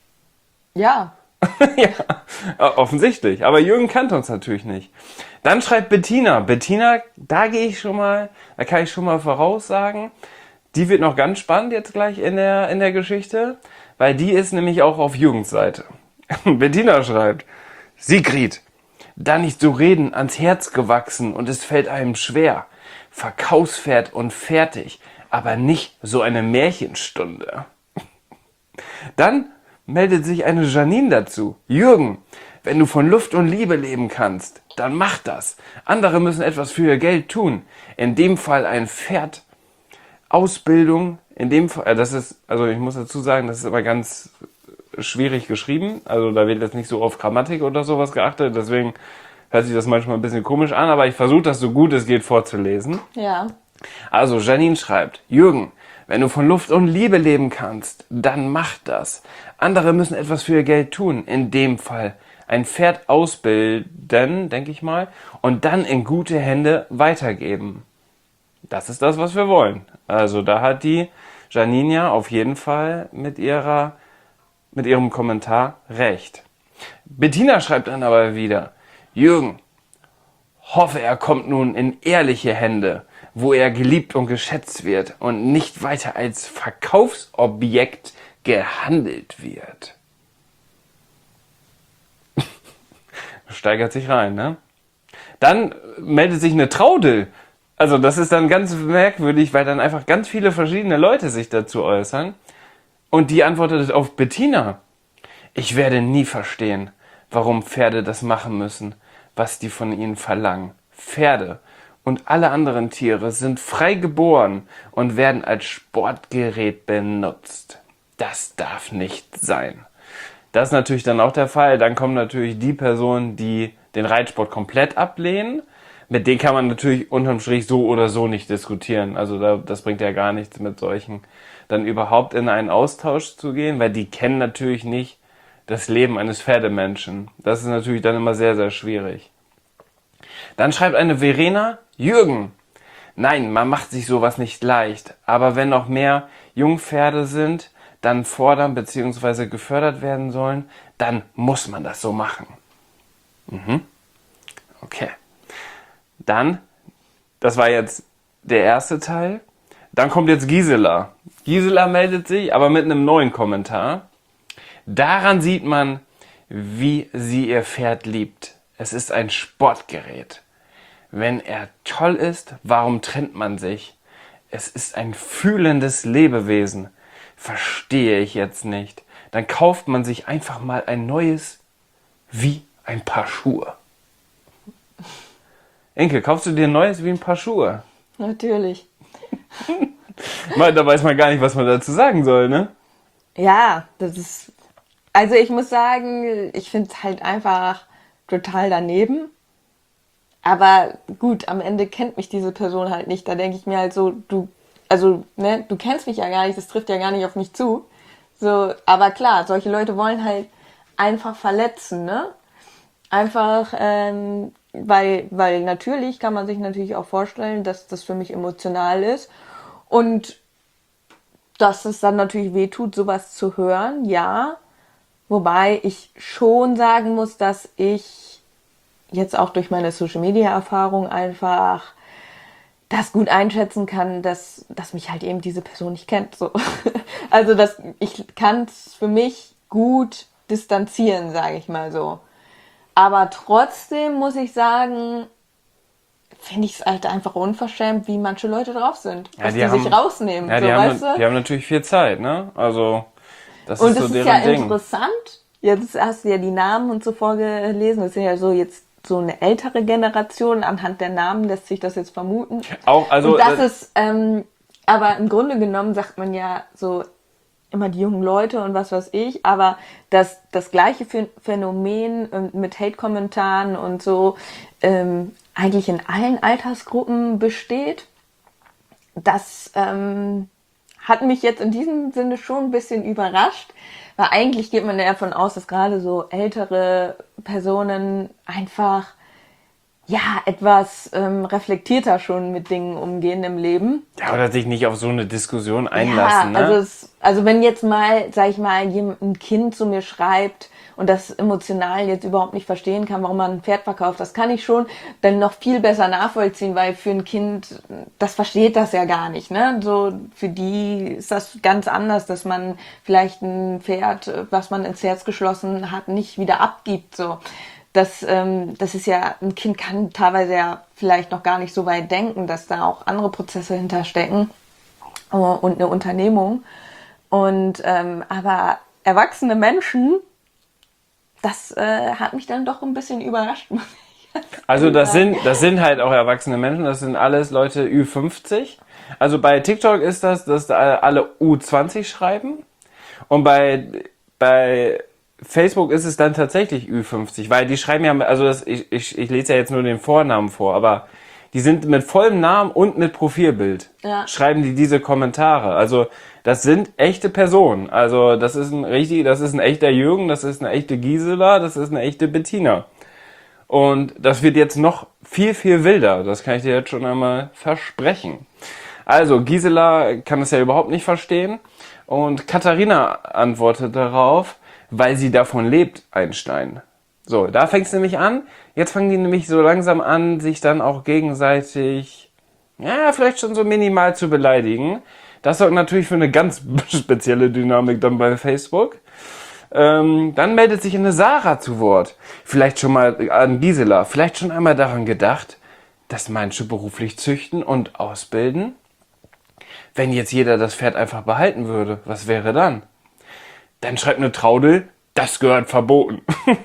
Ja. Ja, offensichtlich. Aber Jürgen kannte uns natürlich nicht. Dann schreibt Bettina. Bettina, da gehe ich schon mal, da kann ich schon mal voraussagen, die wird noch ganz spannend jetzt gleich in der, in der Geschichte, weil die ist nämlich auch auf Jürgens Seite. Bettina schreibt, Sigrid, da nicht so reden, ans Herz gewachsen und es fällt einem schwer. Verkaufspferd und fertig, aber nicht so eine Märchenstunde. Dann meldet sich eine Janine dazu. Jürgen, wenn du von Luft und Liebe leben kannst, dann mach das. Andere müssen etwas für ihr Geld tun. In dem Fall ein Pferd. Ausbildung, in dem Fall, das ist, also ich muss dazu sagen, das ist aber ganz schwierig geschrieben. Also da wird jetzt nicht so auf Grammatik oder sowas geachtet. Deswegen hört sich das manchmal ein bisschen komisch an, aber ich versuche das so gut es geht vorzulesen. Ja. Also Janine schreibt, Jürgen, wenn du von Luft und Liebe leben kannst, dann mach das. Andere müssen etwas für ihr Geld tun. In dem Fall ein Pferd ausbilden, denke ich mal, und dann in gute Hände weitergeben. Das ist das, was wir wollen. Also da hat die Janine ja auf jeden Fall mit ihrer, mit ihrem Kommentar recht. Bettina schreibt dann aber wieder, Jürgen, hoffe, er kommt nun in ehrliche Hände, wo er geliebt und geschätzt wird und nicht weiter als Verkaufsobjekt gehandelt wird. Steigert sich rein, ne? Dann meldet sich eine Traudel. Also das ist dann ganz merkwürdig, weil dann einfach ganz viele verschiedene Leute sich dazu äußern. Und die antwortet auf Bettina. Ich werde nie verstehen, warum Pferde das machen müssen, was die von ihnen verlangen. Pferde und alle anderen Tiere sind frei geboren und werden als Sportgerät benutzt. Das darf nicht sein. Das ist natürlich dann auch der Fall. Dann kommen natürlich die Personen, die den Reitsport komplett ablehnen. Mit denen kann man natürlich unterm Strich so oder so nicht diskutieren. Also da, das bringt ja gar nichts, mit solchen dann überhaupt in einen Austausch zu gehen, weil die kennen natürlich nicht das Leben eines Pferdemenschen. Das ist natürlich dann immer sehr, sehr schwierig. Dann schreibt eine Verena, Jürgen, nein, man macht sich sowas nicht leicht, aber wenn noch mehr Jungpferde sind, dann fordern bzw. gefördert werden sollen, dann muss man das so machen. Mhm. Okay. Dann, das war jetzt der erste Teil. Dann kommt jetzt Gisela. Gisela meldet sich, aber mit einem neuen Kommentar. Daran sieht man, wie sie ihr Pferd liebt. Es ist ein Sportgerät. Wenn er toll ist, warum trennt man sich? Es ist ein fühlendes Lebewesen. Verstehe ich jetzt nicht. Dann kauft man sich einfach mal ein neues, wie ein Paar Schuhe. Enkel, kaufst du dir ein neues wie ein Paar Schuhe? Natürlich. Da weiß man gar nicht, was man dazu sagen soll, ne? Ja, das ist, also ich muss sagen, ich finde es halt einfach total daneben. Aber gut, am Ende kennt mich diese Person halt nicht. Da denke ich mir halt so, du, also, ne, du kennst mich ja gar nicht, das trifft ja gar nicht auf mich zu. So, aber klar, solche Leute wollen halt einfach verletzen, ne? Einfach, ähm, weil, weil natürlich kann man sich natürlich auch vorstellen, dass das für mich emotional ist und dass es dann natürlich wehtut, sowas zu hören, ja. Wobei ich schon sagen muss, dass ich jetzt auch durch meine Social-Media-Erfahrung einfach das gut einschätzen kann, dass, dass mich halt eben diese Person nicht kennt. So. Also dass ich kann es für mich gut distanzieren, sage ich mal so. Aber trotzdem muss ich sagen, finde ich es halt einfach unverschämt, wie manche Leute drauf sind. Ja, dass die die, haben, sich rausnehmen. Ja, so, die, haben, weißt du? die haben natürlich viel Zeit, ne? Also, das und ist so es deren ist ja Ding. interessant. Jetzt hast du ja die Namen und so vorgelesen. Das ist ja so jetzt so eine ältere Generation. Anhand der Namen lässt sich das jetzt vermuten. Auch, also, und das äh, ist, ähm, aber im Grunde genommen sagt man ja so immer die jungen Leute und was weiß ich, aber dass das gleiche Phänomen ähm, mit Hate-Kommentaren und so ähm, eigentlich in allen Altersgruppen besteht, das ähm, hat mich jetzt in diesem Sinne schon ein bisschen überrascht, weil eigentlich geht man ja davon aus, dass gerade so ältere Personen einfach ja etwas ähm, reflektierter schon mit Dingen umgehen im Leben. Ja, oder sich nicht auf so eine Diskussion einlassen, ja, ne? Also, es, also wenn jetzt mal, sag ich mal, jemand, ein Kind zu mir schreibt und das emotional jetzt überhaupt nicht verstehen kann, warum man ein Pferd verkauft. Das kann ich schon dann noch viel besser nachvollziehen, weil für ein Kind, das versteht das ja gar nicht, ne? So, für die ist das ganz anders, dass man vielleicht ein Pferd, was man ins Herz geschlossen hat, nicht wieder abgibt, so. Das, ähm, das ist ja, ein Kind kann teilweise ja vielleicht noch gar nicht so weit denken, dass da auch andere Prozesse hinterstecken äh, und eine Unternehmung. Und ähm, aber erwachsene Menschen, das äh, hat mich dann doch ein bisschen überrascht. Also das sind, das sind halt auch erwachsene Menschen, das sind alles Leute Ü fünfzig. Also bei TikTok ist das, dass da alle U zwanzig schreiben und bei, bei Facebook ist es dann tatsächlich Ü fünfzig, weil die schreiben ja, also das, ich, ich, ich lese ja jetzt nur den Vornamen vor, aber die sind mit vollem Namen und mit Profilbild, Ja. schreiben die diese Kommentare. Also das sind echte Personen. Also das ist ein richtig, das ist ein echter Jürgen, das ist eine echte Gisela, das ist eine echte Bettina. Und das wird jetzt noch viel, viel wilder. Das kann ich dir jetzt schon einmal versprechen. Also Gisela kann es ja überhaupt nicht verstehen und Katharina antwortet darauf, weil sie davon lebt, Einstein. So, da fängt es nämlich an. Jetzt fangen die nämlich so langsam an, sich dann auch gegenseitig, ja, vielleicht schon so minimal zu beleidigen. Das sorgt natürlich für eine ganz spezielle Dynamik dann bei Facebook. Ähm, dann meldet sich eine Sarah zu Wort. Vielleicht schon mal an Gisela. Vielleicht schon einmal daran gedacht, dass manche beruflich züchten und ausbilden. Wenn jetzt jeder das Pferd einfach behalten würde, was wäre dann? Dann schreibt eine Traudel, das gehört verboten.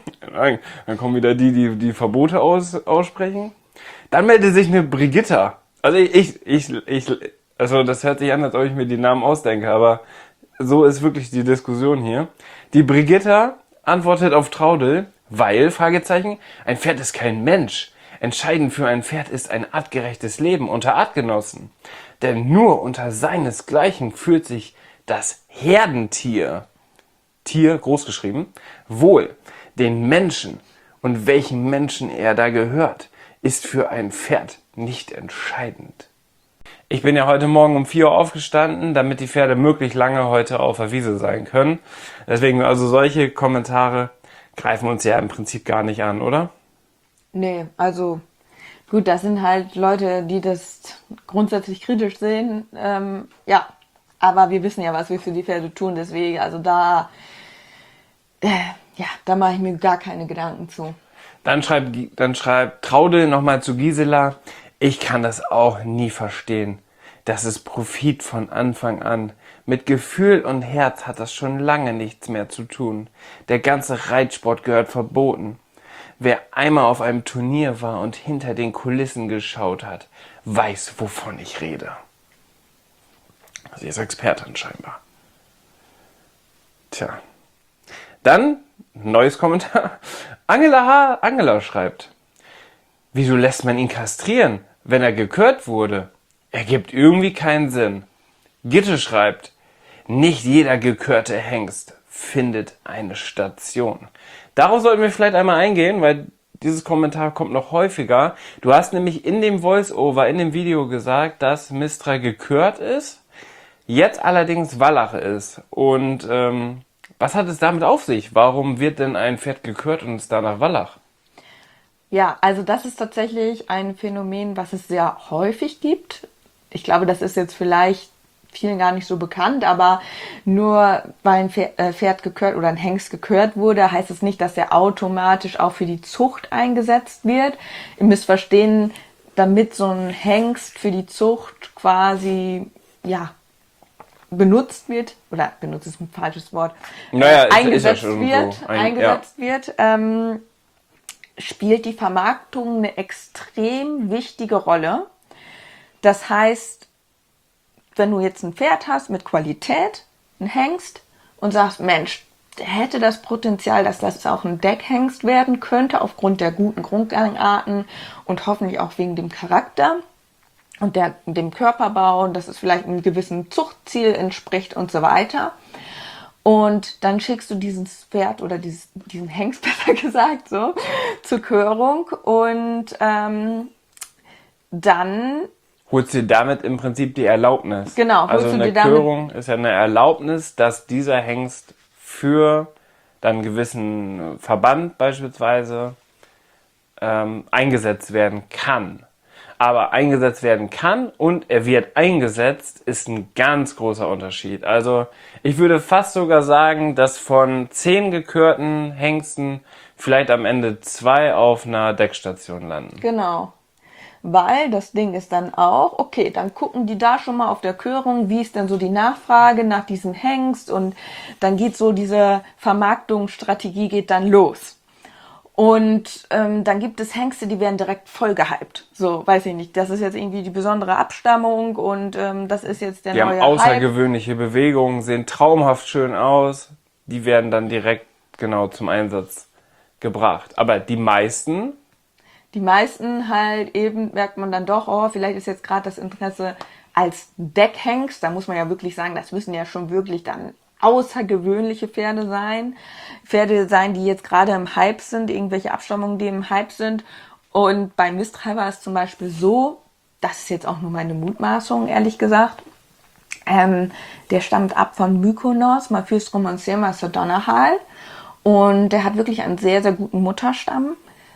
Dann kommen wieder die, die die Verbote aus, aussprechen. Dann meldet sich eine Brigitta. Also ich, ich, ich, also das hört sich an, als ob ich mir die Namen ausdenke, aber so ist wirklich die Diskussion hier. Die Brigitta antwortet auf Traudel, weil, Fragezeichen, ein Pferd ist kein Mensch. Entscheidend für ein Pferd ist ein artgerechtes Leben unter Artgenossen. Denn nur unter seinesgleichen fühlt sich das Herdentier, Tier großgeschrieben, wohl. Den Menschen und welchem Menschen er da gehört, ist für ein Pferd nicht entscheidend. Ich bin ja heute Morgen um vier Uhr aufgestanden, damit die Pferde möglichst lange heute auf der Wiese sein können. Deswegen, also solche Kommentare greifen uns ja im Prinzip gar nicht an, oder? Nee, also gut, das sind halt Leute, die das grundsätzlich kritisch sehen. Ähm, ja, aber wir wissen ja, was wir für die Pferde tun, deswegen, also da, äh, ja, da mache ich mir gar keine Gedanken zu. Dann schreibt, dann schreibt Traudel nochmal zu Gisela, ich kann das auch nie verstehen. Das ist Profit von Anfang an. Mit Gefühl und Herz hat das schon lange nichts mehr zu tun. Der ganze Reitsport gehört verboten. Wer einmal auf einem Turnier war und hinter den Kulissen geschaut hat, weiß, wovon ich rede. Sie ist Expertin scheinbar. Tja. Dann, neues Kommentar. Angela H. Angela schreibt, wieso lässt man ihn kastrieren, wenn er gekürt wurde? Ergibt irgendwie keinen Sinn. Gitte schreibt, nicht jeder gekürte Hengst findet eine Station. Darauf sollten wir vielleicht einmal eingehen, weil dieses Kommentar kommt noch häufiger. Du hast nämlich in dem Voice-Over, in dem Video gesagt, dass Mistra gekürt ist, jetzt allerdings Wallach ist. Und ähm, was hat es damit auf sich? Warum wird denn ein Pferd gekürt und ist danach Wallach? Ja, also das ist tatsächlich ein Phänomen, was es sehr häufig gibt. Ich glaube, das ist jetzt vielleicht vielen gar nicht so bekannt, aber nur weil ein Pferd gekürt oder ein Hengst gekürt wurde, heißt es nicht, dass er automatisch auch für die Zucht eingesetzt wird. Ihr müsst verstehen, damit so ein Hengst für die Zucht quasi, ja, benutzt wird, oder benutzt ist ein falsches Wort, naja, äh, eingesetzt ist ja wird, so. Ein, eingesetzt ja. wird, ähm, spielt die Vermarktung eine extrem wichtige Rolle. Das heißt, wenn du jetzt ein Pferd hast mit Qualität, ein Hengst, und sagst, Mensch, der hätte das Potenzial, dass das auch ein Deckhengst werden könnte, aufgrund der guten Grundgangarten und hoffentlich auch wegen dem Charakter und der, dem Körperbau, und dass es vielleicht einem gewissen Zuchtziel entspricht und so weiter. Und dann schickst du dieses Pferd oder dieses, diesen Hengst, besser gesagt, so, zur Körung, und ähm, dann holst du damit im Prinzip die Erlaubnis. Genau, holst also du eine dir damit Körung ist ja eine Erlaubnis, dass dieser Hengst für dann gewissen Verband beispielsweise ähm, eingesetzt werden kann. Aber eingesetzt werden kann und er wird eingesetzt, ist ein ganz großer Unterschied. Also ich würde fast sogar sagen, dass von zehn gekörten Hengsten vielleicht am Ende zwei auf einer Deckstation landen. Genau. Weil das Ding ist dann auch, okay, dann gucken die da schon mal auf der Körung, wie ist denn so die Nachfrage nach diesem Hengst und dann geht so diese Vermarktungsstrategie geht dann los. Und ähm, dann gibt es Hengste, die werden direkt voll gehypt. So, weiß ich nicht, das ist jetzt irgendwie die besondere Abstammung und ähm, das ist jetzt der Die neue haben außergewöhnliche Bewegungen, sehen traumhaft schön aus. Die werden dann direkt genau zum Einsatz gebracht. Aber die meisten, Die meisten halt eben merkt man dann doch, oh, vielleicht ist jetzt gerade das Interesse als Deckhengst. Da muss man ja wirklich sagen, das müssen ja schon wirklich dann außergewöhnliche Pferde sein. Pferde sein, die jetzt gerade im Hype sind, irgendwelche Abstammungen, die im Hype sind. Und bei Mistral war es zum Beispiel so, das ist jetzt auch nur meine Mutmaßung, ehrlich gesagt, ähm, der stammt ab von Mykonos, Maphistrum und Seemaster Donnerhall. Und der hat wirklich einen sehr, sehr guten Mutterstamm.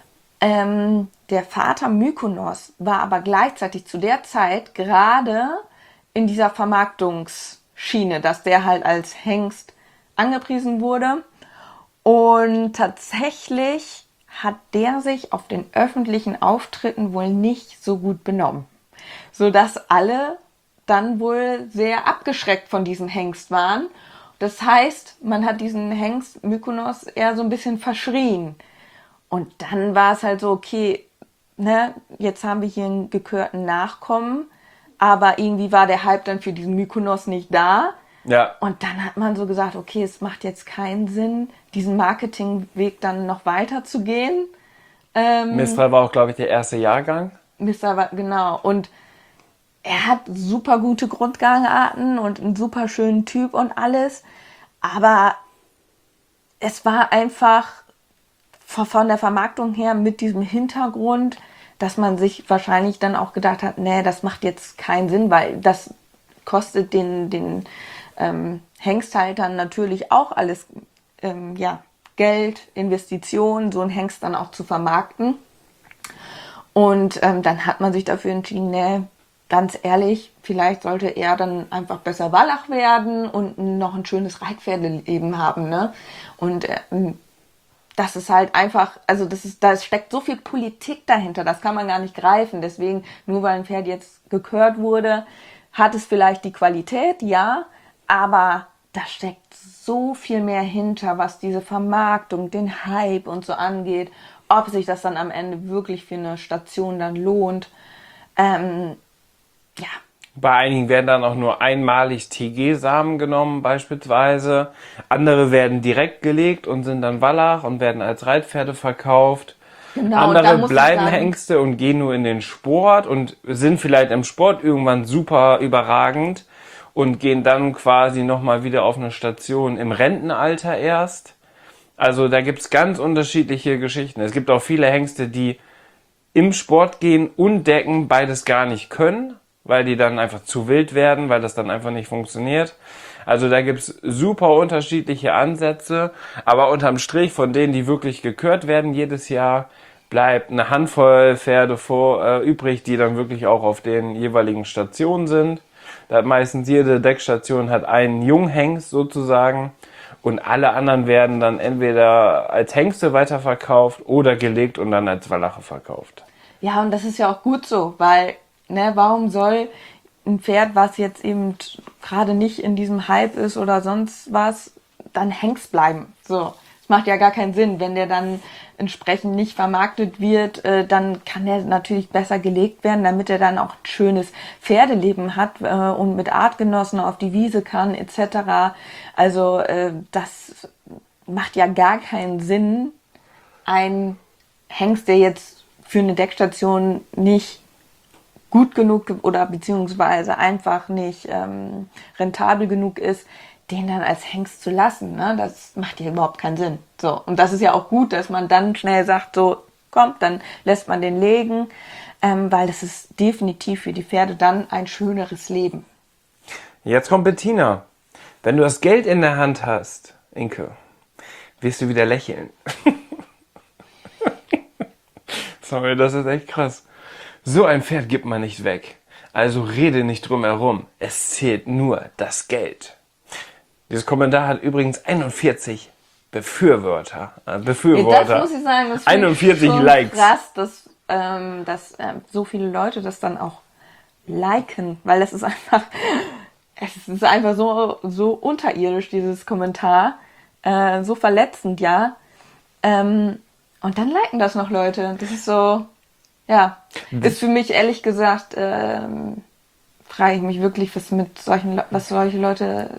Ähm, der Vater Mykonos war aber gleichzeitig zu der Zeit gerade in dieser Vermarktungsschiene, dass der halt als Hengst angepriesen wurde. Und tatsächlich hat der sich auf den öffentlichen Auftritten wohl nicht so gut benommen, sodass alle dann wohl sehr abgeschreckt von diesem Hengst waren. Das heißt, man hat diesen Hengst Mykonos eher so ein bisschen verschrien. Und dann war es halt so, okay, ne, jetzt haben wir hier einen gekörten Nachkommen, aber irgendwie war der Hype dann für diesen Mykonos nicht da. ja, Und dann hat man so gesagt, okay, es macht jetzt keinen Sinn, diesen Marketingweg dann noch weiter zu gehen. Ähm, Mistral war auch, glaube ich, der erste Jahrgang. Mister Wa- genau. Und er hat super gute Grundgangarten und einen super schönen Typ und alles. Aber es war einfach von von der Vermarktung her mit diesem Hintergrund, dass man sich wahrscheinlich dann auch gedacht hat, nee, das macht jetzt keinen Sinn, weil das kostet den, den ähm, Hengsthaltern natürlich auch alles ähm, ja, Geld, Investitionen, so einen Hengst dann auch zu vermarkten. Und ähm, dann hat man sich dafür entschieden, nee, ganz ehrlich, vielleicht sollte er dann einfach besser Wallach werden und noch ein schönes Reitpferdeleben haben, ne? Und ähm, das ist halt einfach, also das ist, da steckt so viel Politik dahinter, das kann man gar nicht greifen. Deswegen, nur weil ein Pferd jetzt gekört wurde, hat es vielleicht die Qualität, ja, aber da steckt so viel mehr hinter, was diese Vermarktung, den Hype und so angeht, ob sich das dann am Ende wirklich für eine Station dann lohnt. Ähm, ja, Bei einigen werden dann auch nur einmalig T G-Samen genommen beispielsweise. Andere werden direkt gelegt und sind dann Wallach und werden als Reitpferde verkauft. genau. und da Andere muss ich bleiben sagen, Hengste und gehen nur in den Sport und sind vielleicht im Sport irgendwann super überragend und gehen dann quasi nochmal wieder auf eine Station im Rentenalter erst. Also da gibt's ganz unterschiedliche Geschichten. Es gibt auch viele Hengste, die im Sport gehen und decken, beides gar nicht können, weil die dann einfach zu wild werden, weil das dann einfach nicht funktioniert. Also da gibt's super unterschiedliche Ansätze, aber unterm Strich von denen, die wirklich gekört werden jedes Jahr, bleibt eine Handvoll Pferde vor, äh, übrig, die dann wirklich auch auf den jeweiligen Stationen sind. Da hat meistens jede Deckstation hat einen Junghengst sozusagen und alle anderen werden dann entweder als Hengste weiterverkauft oder gelegt und dann als Wallache verkauft. ja, und das ist ja auch gut so, weil, ne, warum soll ein Pferd, was jetzt eben gerade nicht in diesem Hype ist oder sonst was, dann Hengst bleiben? So, das macht ja gar keinen Sinn. Wenn der dann entsprechend nicht vermarktet wird, äh, dann kann der natürlich besser gelegt werden, damit er dann auch ein schönes Pferdeleben hat äh, und mit Artgenossen auf die Wiese kann, et cetera. Also äh, das macht ja gar keinen Sinn, ein Hengst, der jetzt für eine Deckstation nicht gut genug oder beziehungsweise einfach nicht ähm, rentabel genug ist, den dann als Hengst zu lassen. Ne? Das macht ja überhaupt keinen Sinn. So, und das ist ja auch gut, dass man dann schnell sagt, so, kommt, dann lässt man den legen, ähm, weil das ist definitiv für die Pferde dann ein schöneres Leben. Jetzt kommt Bettina. Wenn du das Geld in der Hand hast, Inke, wirst du wieder lächeln. Sorry, das ist echt krass. So ein Pferd gibt man nicht weg. Also rede nicht drum herum. Es zählt nur das Geld. Dieses Kommentar hat übrigens einundvierzig Befürworter. Äh, Befürworter. Ja, das muss ich sagen, das einundvierzig schon Likes. Krass, dass, ähm, dass ähm, so viele Leute das dann auch liken, weil das ist einfach, es ist einfach so, so unterirdisch, dieses Kommentar, äh, so verletzend, ja. Ähm, und dann liken das noch Leute. Das ist so, ja, ist für mich ehrlich gesagt, ähm, frage ich mich wirklich, was mit solchen, Le- was solche Leute.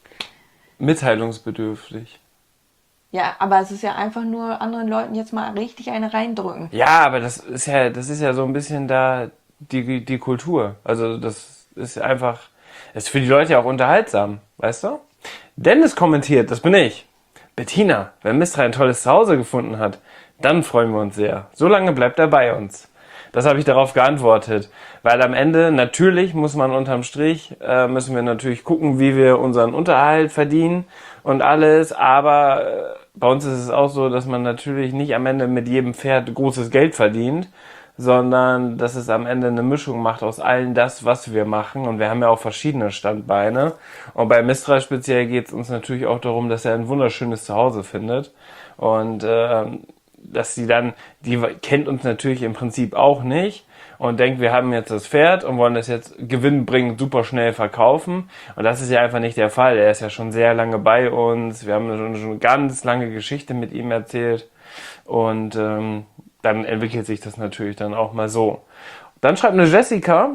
Mitteilungsbedürftig. Ja, aber es ist ja einfach nur anderen Leuten jetzt mal richtig eine reindrücken. Ja, aber das ist ja, das ist ja so ein bisschen da die, die Kultur. Also das ist einfach, das ist für die Leute ja auch unterhaltsam, weißt du? Dennis kommentiert, das bin ich. Bettina, wenn Mistra ein tolles Zuhause gefunden hat, dann freuen wir uns sehr. Solange bleibt er bei uns. Das habe ich darauf geantwortet, weil am Ende natürlich muss man unterm Strich, äh, müssen wir natürlich gucken, wie wir unseren Unterhalt verdienen und alles, aber äh, bei uns ist es auch so, dass man natürlich nicht am Ende mit jedem Pferd großes Geld verdient, sondern dass es am Ende eine Mischung macht aus allem das, was wir machen, und wir haben ja auch verschiedene Standbeine, und bei Mistra speziell geht es uns natürlich auch darum, dass er ein wunderschönes Zuhause findet, und äh, dass sie dann, die kennt uns natürlich im Prinzip auch nicht und denkt, wir haben jetzt das Pferd und wollen das jetzt gewinnbringend super schnell verkaufen. Und das ist ja einfach nicht der Fall. Er ist ja schon sehr lange bei uns. Wir haben schon, schon eine ganz lange Geschichte mit ihm erzählt. Und ähm, dann entwickelt sich das natürlich dann auch mal so. Dann schreibt eine Jessica,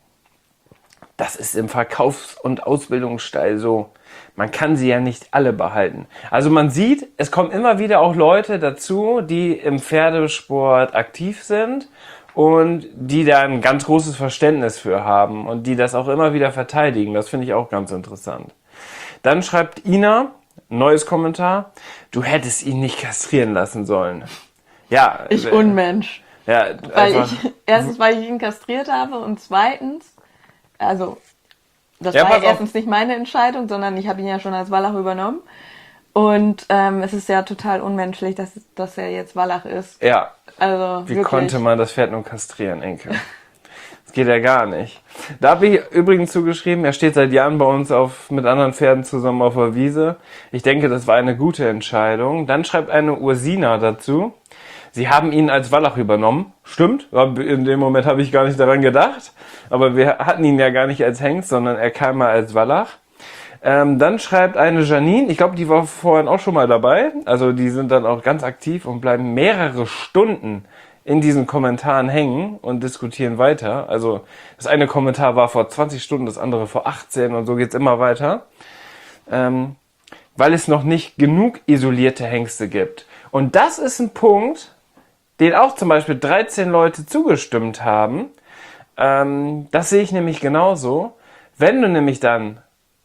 das ist im Verkaufs- und Ausbildungsstall so. Man kann sie ja nicht alle behalten. Also man sieht, es kommen immer wieder auch Leute dazu, die im Pferdesport aktiv sind und die da ein ganz großes Verständnis für haben und die das auch immer wieder verteidigen. Das finde ich auch ganz interessant. Dann schreibt Ina, neues Kommentar, du hättest ihn nicht kastrieren lassen sollen. Ja. Ich äh, Unmensch. Ja, Weil einfach, ich, erstens, weil ich ihn kastriert habe und zweitens, also, das Ja, war pass ja auf. erstens nicht meine Entscheidung, sondern ich habe ihn ja schon als Wallach übernommen. Und ähm, es ist ja total unmenschlich, dass, dass er jetzt Wallach ist. ja, Also, wie wirklich. konnte man das Pferd nur kastrieren, Enke? Das geht ja gar nicht. Da habe ich übrigens zugeschrieben, er steht seit Jahren bei uns auf, mit anderen Pferden zusammen auf der Wiese. Ich denke, das war eine gute Entscheidung. Dann schreibt eine Ursina dazu, sie haben ihn als Wallach übernommen. Stimmt, in dem Moment habe ich gar nicht daran gedacht. Aber wir hatten ihn ja gar nicht als Hengst, sondern er kam mal als Wallach. Ähm, dann schreibt eine Janine, ich glaube, die war vorhin auch schon mal dabei. Also die sind dann auch ganz aktiv und bleiben mehrere Stunden in diesen Kommentaren hängen und diskutieren weiter. Also das eine Kommentar war vor zwanzig Stunden, das andere vor achtzehn und so geht's immer weiter. Ähm, weil es noch nicht genug isolierte Hengste gibt. Und das ist ein Punkt, den auch zum Beispiel dreizehn Leute zugestimmt haben. Ähm, das sehe ich nämlich genauso. Wenn du nämlich dann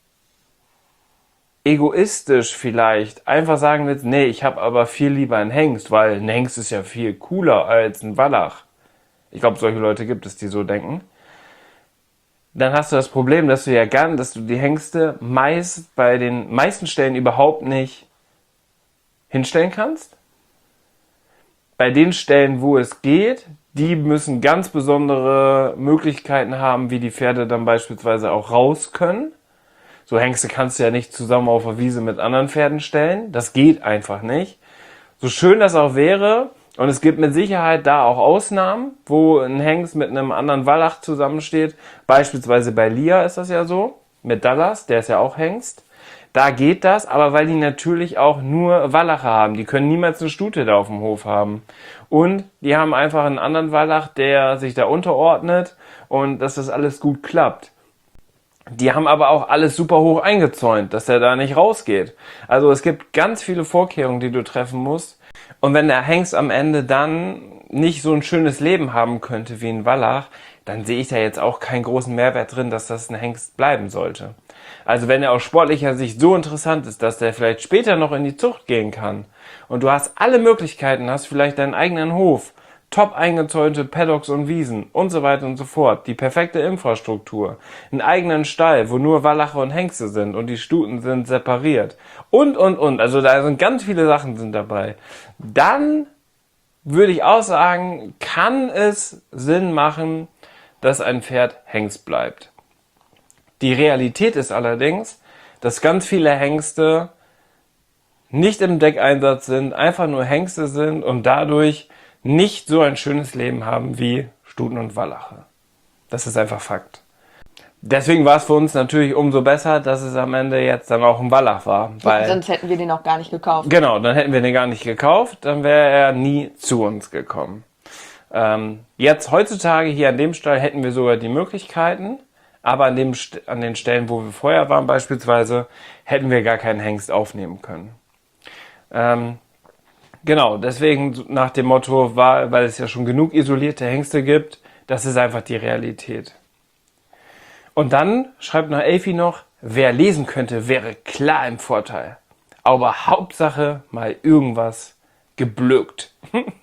egoistisch vielleicht einfach sagen willst, nee, ich habe aber viel lieber einen Hengst, weil ein Hengst ist ja viel cooler als ein Wallach. Ich glaube, solche Leute gibt es, die so denken. Dann hast du das Problem, dass du ja gern, dass du die Hengste meist bei den meisten Stellen überhaupt nicht hinstellen kannst. Bei den Stellen, wo es geht, die müssen ganz besondere Möglichkeiten haben, wie die Pferde dann beispielsweise auch raus können. So Hengste kannst du ja nicht zusammen auf der Wiese mit anderen Pferden stellen. Das geht einfach nicht. So schön das auch wäre, und es gibt mit Sicherheit da auch Ausnahmen, wo ein Hengst mit einem anderen Wallach zusammensteht. Beispielsweise bei Lia ist das ja so, mit Dallas, der ist ja auch Hengst. Da geht das, aber weil die natürlich auch nur Wallache haben. Die können niemals eine Stute da auf dem Hof haben. Und die haben einfach einen anderen Wallach, der sich da unterordnet und dass das alles gut klappt. Die haben aber auch alles super hoch eingezäunt, dass der da nicht rausgeht. Also es gibt ganz viele Vorkehrungen, die du treffen musst. Und wenn der Hengst am Ende dann nicht so ein schönes Leben haben könnte wie ein Wallach, dann sehe ich da jetzt auch keinen großen Mehrwert drin, dass das ein Hengst bleiben sollte. Also wenn er aus sportlicher Sicht so interessant ist, dass der vielleicht später noch in die Zucht gehen kann und du hast alle Möglichkeiten, hast vielleicht deinen eigenen Hof, top eingezäunte Paddocks und Wiesen und so weiter und so fort, die perfekte Infrastruktur, einen eigenen Stall, wo nur Wallache und Hengste sind und die Stuten sind separiert und, und, und, also da sind ganz viele Sachen sind dabei, dann würde ich auch sagen, kann es Sinn machen, dass ein Pferd Hengst bleibt. Die Realität ist allerdings, dass ganz viele Hengste nicht im Deckeinsatz sind, einfach nur Hengste sind und dadurch nicht so ein schönes Leben haben wie Stuten und Wallache. Das ist einfach Fakt. Deswegen war es für uns natürlich umso besser, dass es am Ende jetzt dann auch ein Wallach war. Weil, Sonst hätten wir den auch gar nicht gekauft. Genau, dann hätten wir den gar nicht gekauft, dann wäre er nie zu uns gekommen. Ähm, jetzt heutzutage hier an dem Stall hätten wir sogar die Möglichkeiten, aber an, dem, an den Stellen, wo wir vorher waren beispielsweise, hätten wir gar keinen Hengst aufnehmen können. Ähm, genau, deswegen nach dem Motto, war, weil es ja schon genug isolierte Hengste gibt, das ist einfach die Realität. Und dann schreibt noch Elfi noch, wer lesen könnte, wäre klar im Vorteil. Aber Hauptsache mal irgendwas geblökt.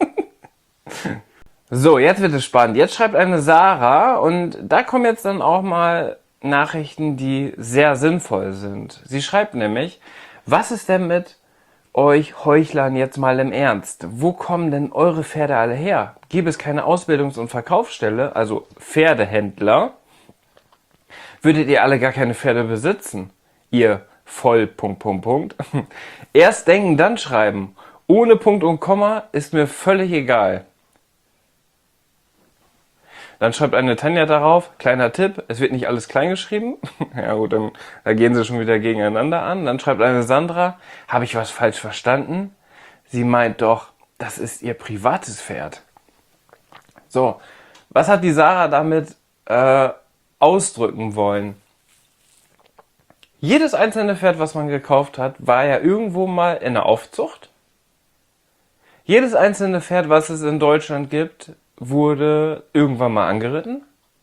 So, jetzt wird es spannend. Jetzt schreibt eine Sarah und da kommen jetzt dann auch mal Nachrichten, die sehr sinnvoll sind. Sie schreibt nämlich, was ist denn mit euch Heuchlern jetzt mal im Ernst? Wo kommen denn eure Pferde alle her? Gäbe es keine Ausbildungs- und Verkaufsstelle, also Pferdehändler, würdet ihr alle gar keine Pferde besitzen. Ihr voll Punkt, Punkt, Punkt. Erst denken, dann schreiben. Ohne Punkt und Komma ist mir völlig egal. Dann schreibt eine Tanja darauf, kleiner Tipp, es wird nicht alles klein geschrieben. Ja gut, dann da gehen sie schon wieder gegeneinander an. Dann schreibt eine Sandra, habe ich was falsch verstanden? Sie meint doch, das ist ihr privates Pferd. So, was hat die Sarah damit äh, ausdrücken wollen? Jedes einzelne Pferd, was man gekauft hat, war ja irgendwo mal in der Aufzucht. Jedes einzelne Pferd, was es in Deutschland gibt, wurde irgendwann mal angeritten.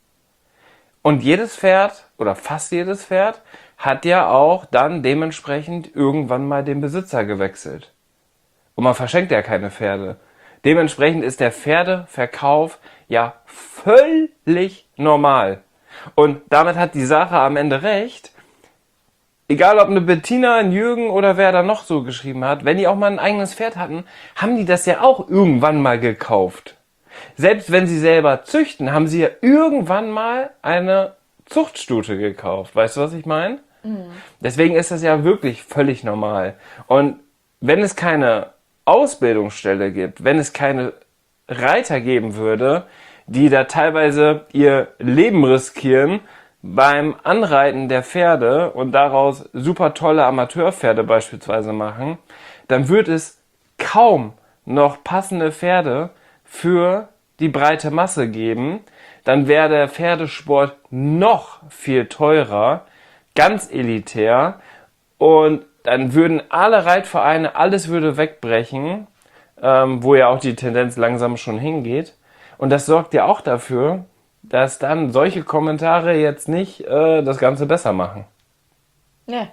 Und jedes Pferd, oder fast jedes Pferd, hat ja auch dann dementsprechend irgendwann mal den Besitzer gewechselt. Und man verschenkt ja keine Pferde. Dementsprechend ist der Pferdeverkauf ja völlig normal. Und damit hat die Sache am Ende recht. Egal ob eine Bettina, ein Jürgen oder wer da noch so geschrieben hat, wenn die auch mal ein eigenes Pferd hatten, haben die das ja auch irgendwann mal gekauft. Selbst wenn sie selber züchten, haben sie ja irgendwann mal eine Zuchtstute gekauft. Weißt du, was ich meine? Mhm. Deswegen ist das ja wirklich völlig normal. Und wenn es keine Ausbildungsstelle gibt, wenn es keine Reiter geben würde, die da teilweise ihr Leben riskieren beim Anreiten der Pferde und daraus super tolle Amateurpferde beispielsweise machen, dann wird es kaum noch passende Pferde für die breite Masse geben. Dann wäre der Pferdesport noch viel teurer, ganz elitär, und dann würden alle Reitvereine, alles würde wegbrechen, ähm, wo ja auch die Tendenz langsam schon hingeht. Und das sorgt ja auch dafür, dass dann solche Kommentare jetzt nicht äh, das Ganze besser machen. Nee.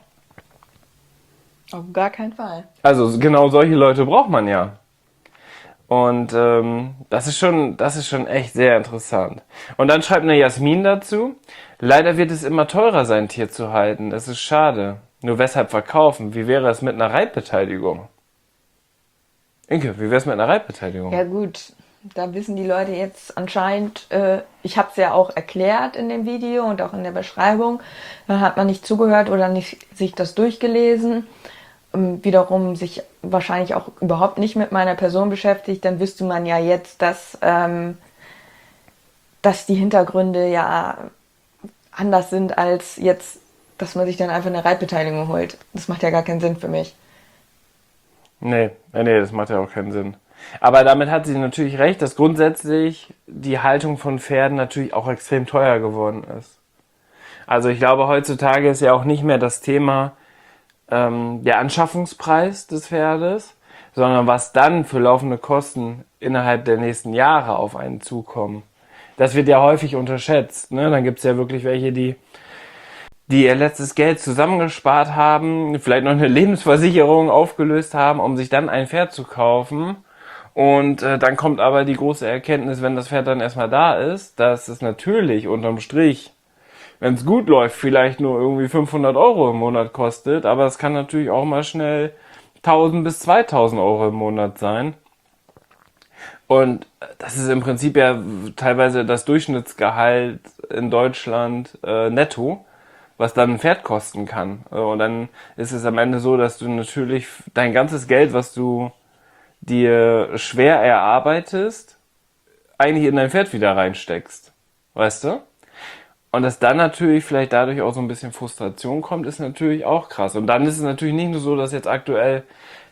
Auf gar keinen Fall. Also genau solche Leute braucht man ja. Und ähm, das ist schon, das ist schon echt sehr interessant. Und dann schreibt eine Jasmin dazu, leider wird es immer teurer sein, Tier zu halten. Das ist schade. Nur weshalb verkaufen? Wie wäre es mit einer Reitbeteiligung? Inke, wie wäre es mit einer Reitbeteiligung? Ja gut, da wissen die Leute jetzt anscheinend, äh, ich habe es ja auch erklärt in dem Video und auch in der Beschreibung, dann hat man nicht zugehört oder nicht sich das durchgelesen, ähm, wiederum sich wahrscheinlich auch überhaupt nicht mit meiner Person beschäftigt, dann wüsste man ja jetzt, dass, ähm, dass die Hintergründe ja anders sind als jetzt, dass man sich dann einfach eine Reitbeteiligung holt. Das macht ja gar keinen Sinn für mich. Nee, nee, das macht ja auch keinen Sinn. Aber damit hat sie natürlich recht, dass grundsätzlich die Haltung von Pferden natürlich auch extrem teuer geworden ist. Also ich glaube, heutzutage ist ja auch nicht mehr das Thema ähm, der Anschaffungspreis des Pferdes, sondern was dann für laufende Kosten innerhalb der nächsten Jahre auf einen zukommen. Das wird ja häufig unterschätzt. Ne? Dann gibt es ja wirklich welche, die die ihr letztes Geld zusammengespart haben, vielleicht noch eine Lebensversicherung aufgelöst haben, um sich dann ein Pferd zu kaufen. Und äh, dann kommt aber die große Erkenntnis, wenn das Pferd dann erstmal da ist, dass es natürlich unterm Strich, wenn es gut läuft, vielleicht nur irgendwie fünfhundert Euro im Monat kostet, aber es kann natürlich auch mal schnell tausend bis zweitausend Euro im Monat sein. Und das ist im Prinzip ja teilweise das Durchschnittsgehalt in Deutschland äh, netto, was dann ein Pferd kosten kann. Und dann ist es am Ende so, dass du natürlich dein ganzes Geld, was du dir schwer erarbeitest, eigentlich in dein Pferd wieder reinsteckst. Weißt du? Und dass dann natürlich vielleicht dadurch auch so ein bisschen Frustration kommt, ist natürlich auch krass. Und dann ist es natürlich nicht nur so, dass jetzt aktuell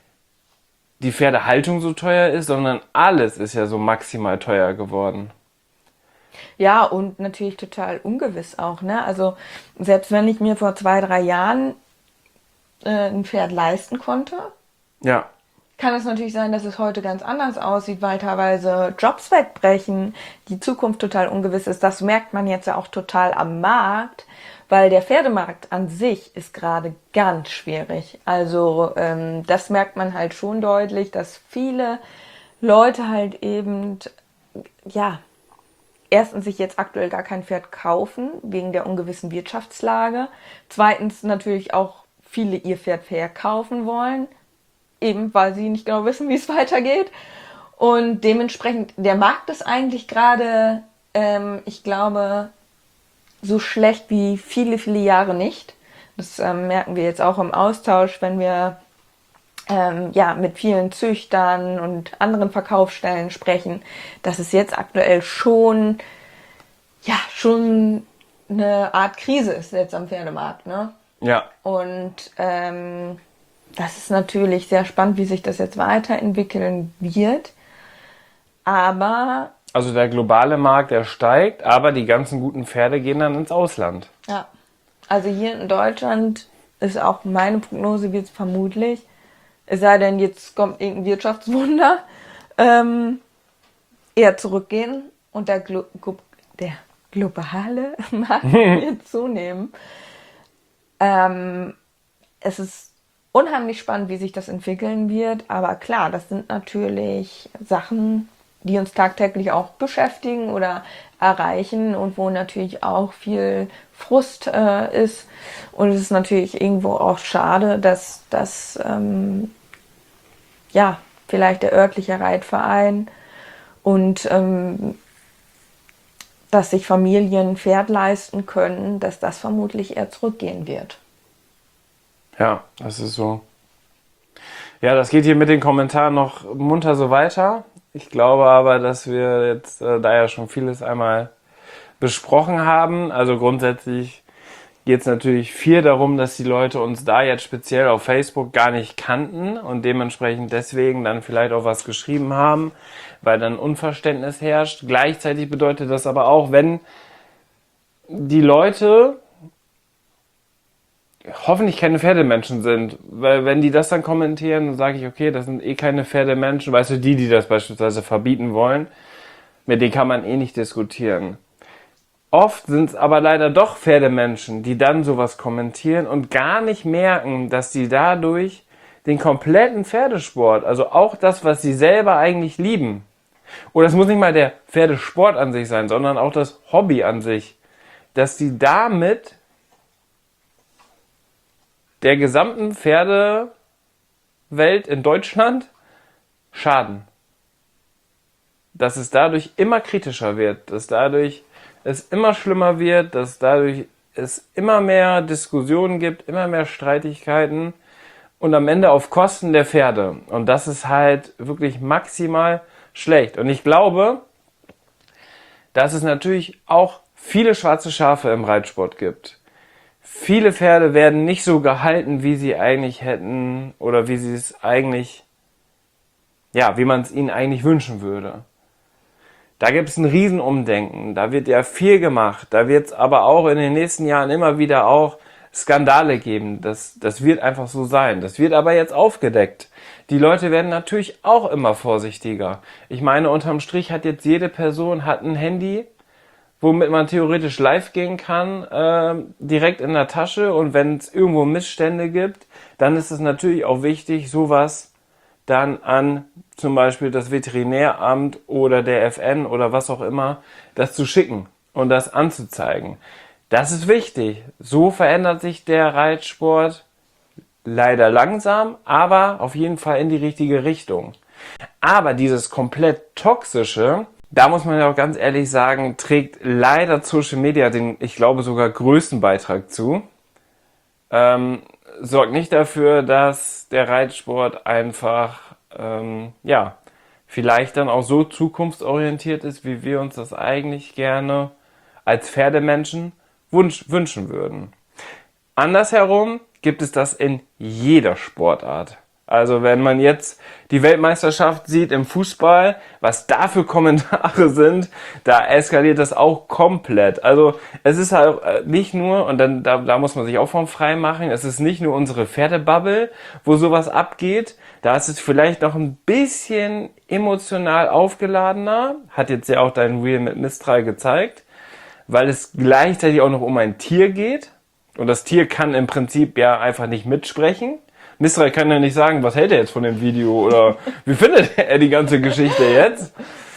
die Pferdehaltung so teuer ist, sondern alles ist ja so maximal teuer geworden. Ja, und natürlich total ungewiss auch, ne? Also selbst wenn ich mir vor zwei, drei Jahren äh, ein Pferd leisten konnte, Ja, kann es natürlich sein, dass es heute ganz anders aussieht, weil teilweise Jobs wegbrechen, die Zukunft total ungewiss ist. Das merkt man jetzt ja auch total am Markt, weil der Pferdemarkt an sich ist gerade ganz schwierig. Also ähm, das merkt man halt schon deutlich, dass viele Leute halt eben, ja, erstens sich jetzt aktuell gar kein Pferd kaufen, wegen der ungewissen Wirtschaftslage. Zweitens natürlich auch viele ihr Pferd verkaufen wollen, eben weil sie nicht genau wissen, wie es weitergeht. Und dementsprechend, der Markt ist eigentlich gerade, ähm, ich glaube, so schlecht wie viele, viele Jahre nicht. Das ähm, merken wir jetzt auch im Austausch, wenn wir ähm, ja, mit vielen Züchtern und anderen Verkaufsstellen sprechen, dass es jetzt aktuell schon, ja, schon eine Art Krise ist jetzt am Pferdemarkt, ne? ja, Und ähm, das ist natürlich sehr spannend, wie sich das jetzt weiterentwickeln wird. Aber also der globale Markt, der steigt, aber die ganzen guten Pferde gehen dann ins Ausland. ja, also hier in Deutschland ist auch meine Prognose, wird es vermutlich, es sei denn, jetzt kommt irgendein Wirtschaftswunder, ähm, eher zurückgehen und der, Glo der globale Markt wird zunehmen. Ähm, es ist unheimlich spannend, wie sich das entwickeln wird, aber klar, das sind natürlich Sachen, die uns tagtäglich auch beschäftigen oder erreichen und wo natürlich auch viel Frust äh, ist. Und es ist natürlich irgendwo auch schade, dass das ähm, ja vielleicht der örtliche Reitverein und ähm, dass sich Familien ein Pferd leisten können, dass das vermutlich eher zurückgehen wird. Ja, das ist so. Ja, das geht hier mit den Kommentaren noch munter so weiter. Ich glaube aber, dass wir jetzt äh, da ja schon vieles einmal besprochen haben. Also grundsätzlich geht es natürlich viel darum, dass die Leute uns da jetzt speziell auf Facebook gar nicht kannten und dementsprechend deswegen dann vielleicht auch was geschrieben haben, weil dann Unverständnis herrscht. Gleichzeitig bedeutet das aber auch, wenn die Leute hoffentlich keine Pferdemenschen sind, weil wenn die das dann kommentieren, dann sage ich, okay, das sind eh keine Pferdemenschen, weißt du, die, die das beispielsweise verbieten wollen, mit denen kann man eh nicht diskutieren. Oft sind es aber leider doch Pferdemenschen, die dann sowas kommentieren und gar nicht merken, dass sie dadurch den kompletten Pferdesport, also auch das, was sie selber eigentlich lieben, oder es muss nicht mal der Pferdesport an sich sein, sondern auch das Hobby an sich, dass sie damit der gesamten Pferdewelt in Deutschland schaden. Dass es dadurch immer kritischer wird, dass dadurch es immer schlimmer wird, dass dadurch es immer mehr Diskussionen gibt, immer mehr Streitigkeiten und am Ende auf Kosten der Pferde. Und das ist halt wirklich maximal schlecht. Und ich glaube, dass es natürlich auch viele schwarze Schafe im Reitsport gibt. Viele Pferde werden nicht so gehalten, wie sie eigentlich hätten oder wie sie es eigentlich, ja, wie man es ihnen eigentlich wünschen würde. Da gibt es ein Riesenumdenken, da wird ja viel gemacht, da wird es aber auch in den nächsten Jahren immer wieder auch Skandale geben. Das, das wird einfach so sein. Das wird aber jetzt aufgedeckt. Die Leute werden natürlich auch immer vorsichtiger. Ich meine, unterm Strich hat jetzt jede Person hat ein Handy, womit man theoretisch live gehen kann, äh, direkt in der Tasche. Und wenn es irgendwo Missstände gibt, dann ist es natürlich auch wichtig, sowas dann an zum Beispiel das Veterinäramt oder der F N oder was auch immer, das zu schicken und das anzuzeigen. Das ist wichtig. So verändert sich der Reitsport leider langsam, aber auf jeden Fall in die richtige Richtung. Aber dieses komplett Toxische, da muss man ja auch ganz ehrlich sagen, trägt leider Social Media den, ich glaube, sogar größten Beitrag zu. Ähm, sorgt nicht dafür, dass der Reitsport einfach, ähm, ja, vielleicht dann auch so zukunftsorientiert ist, wie wir uns das eigentlich gerne als Pferdemenschen wunsch, wünschen würden. Andersherum gibt es das in jeder Sportart. Also wenn man jetzt die Weltmeisterschaft sieht im Fußball, was da für Kommentare sind, da eskaliert das auch komplett. Also es ist halt nicht nur, und dann da, da muss man sich auch von frei machen, es ist nicht nur unsere Pferdebubble, wo sowas abgeht. Da ist es vielleicht noch ein bisschen emotional aufgeladener, hat jetzt ja auch dein Reel mit Mistral gezeigt, weil es gleichzeitig auch noch um ein Tier geht. Und das Tier kann im Prinzip ja einfach nicht mitsprechen. Mistral kann ja nicht sagen, was hält er jetzt von dem Video oder wie findet er die ganze Geschichte jetzt.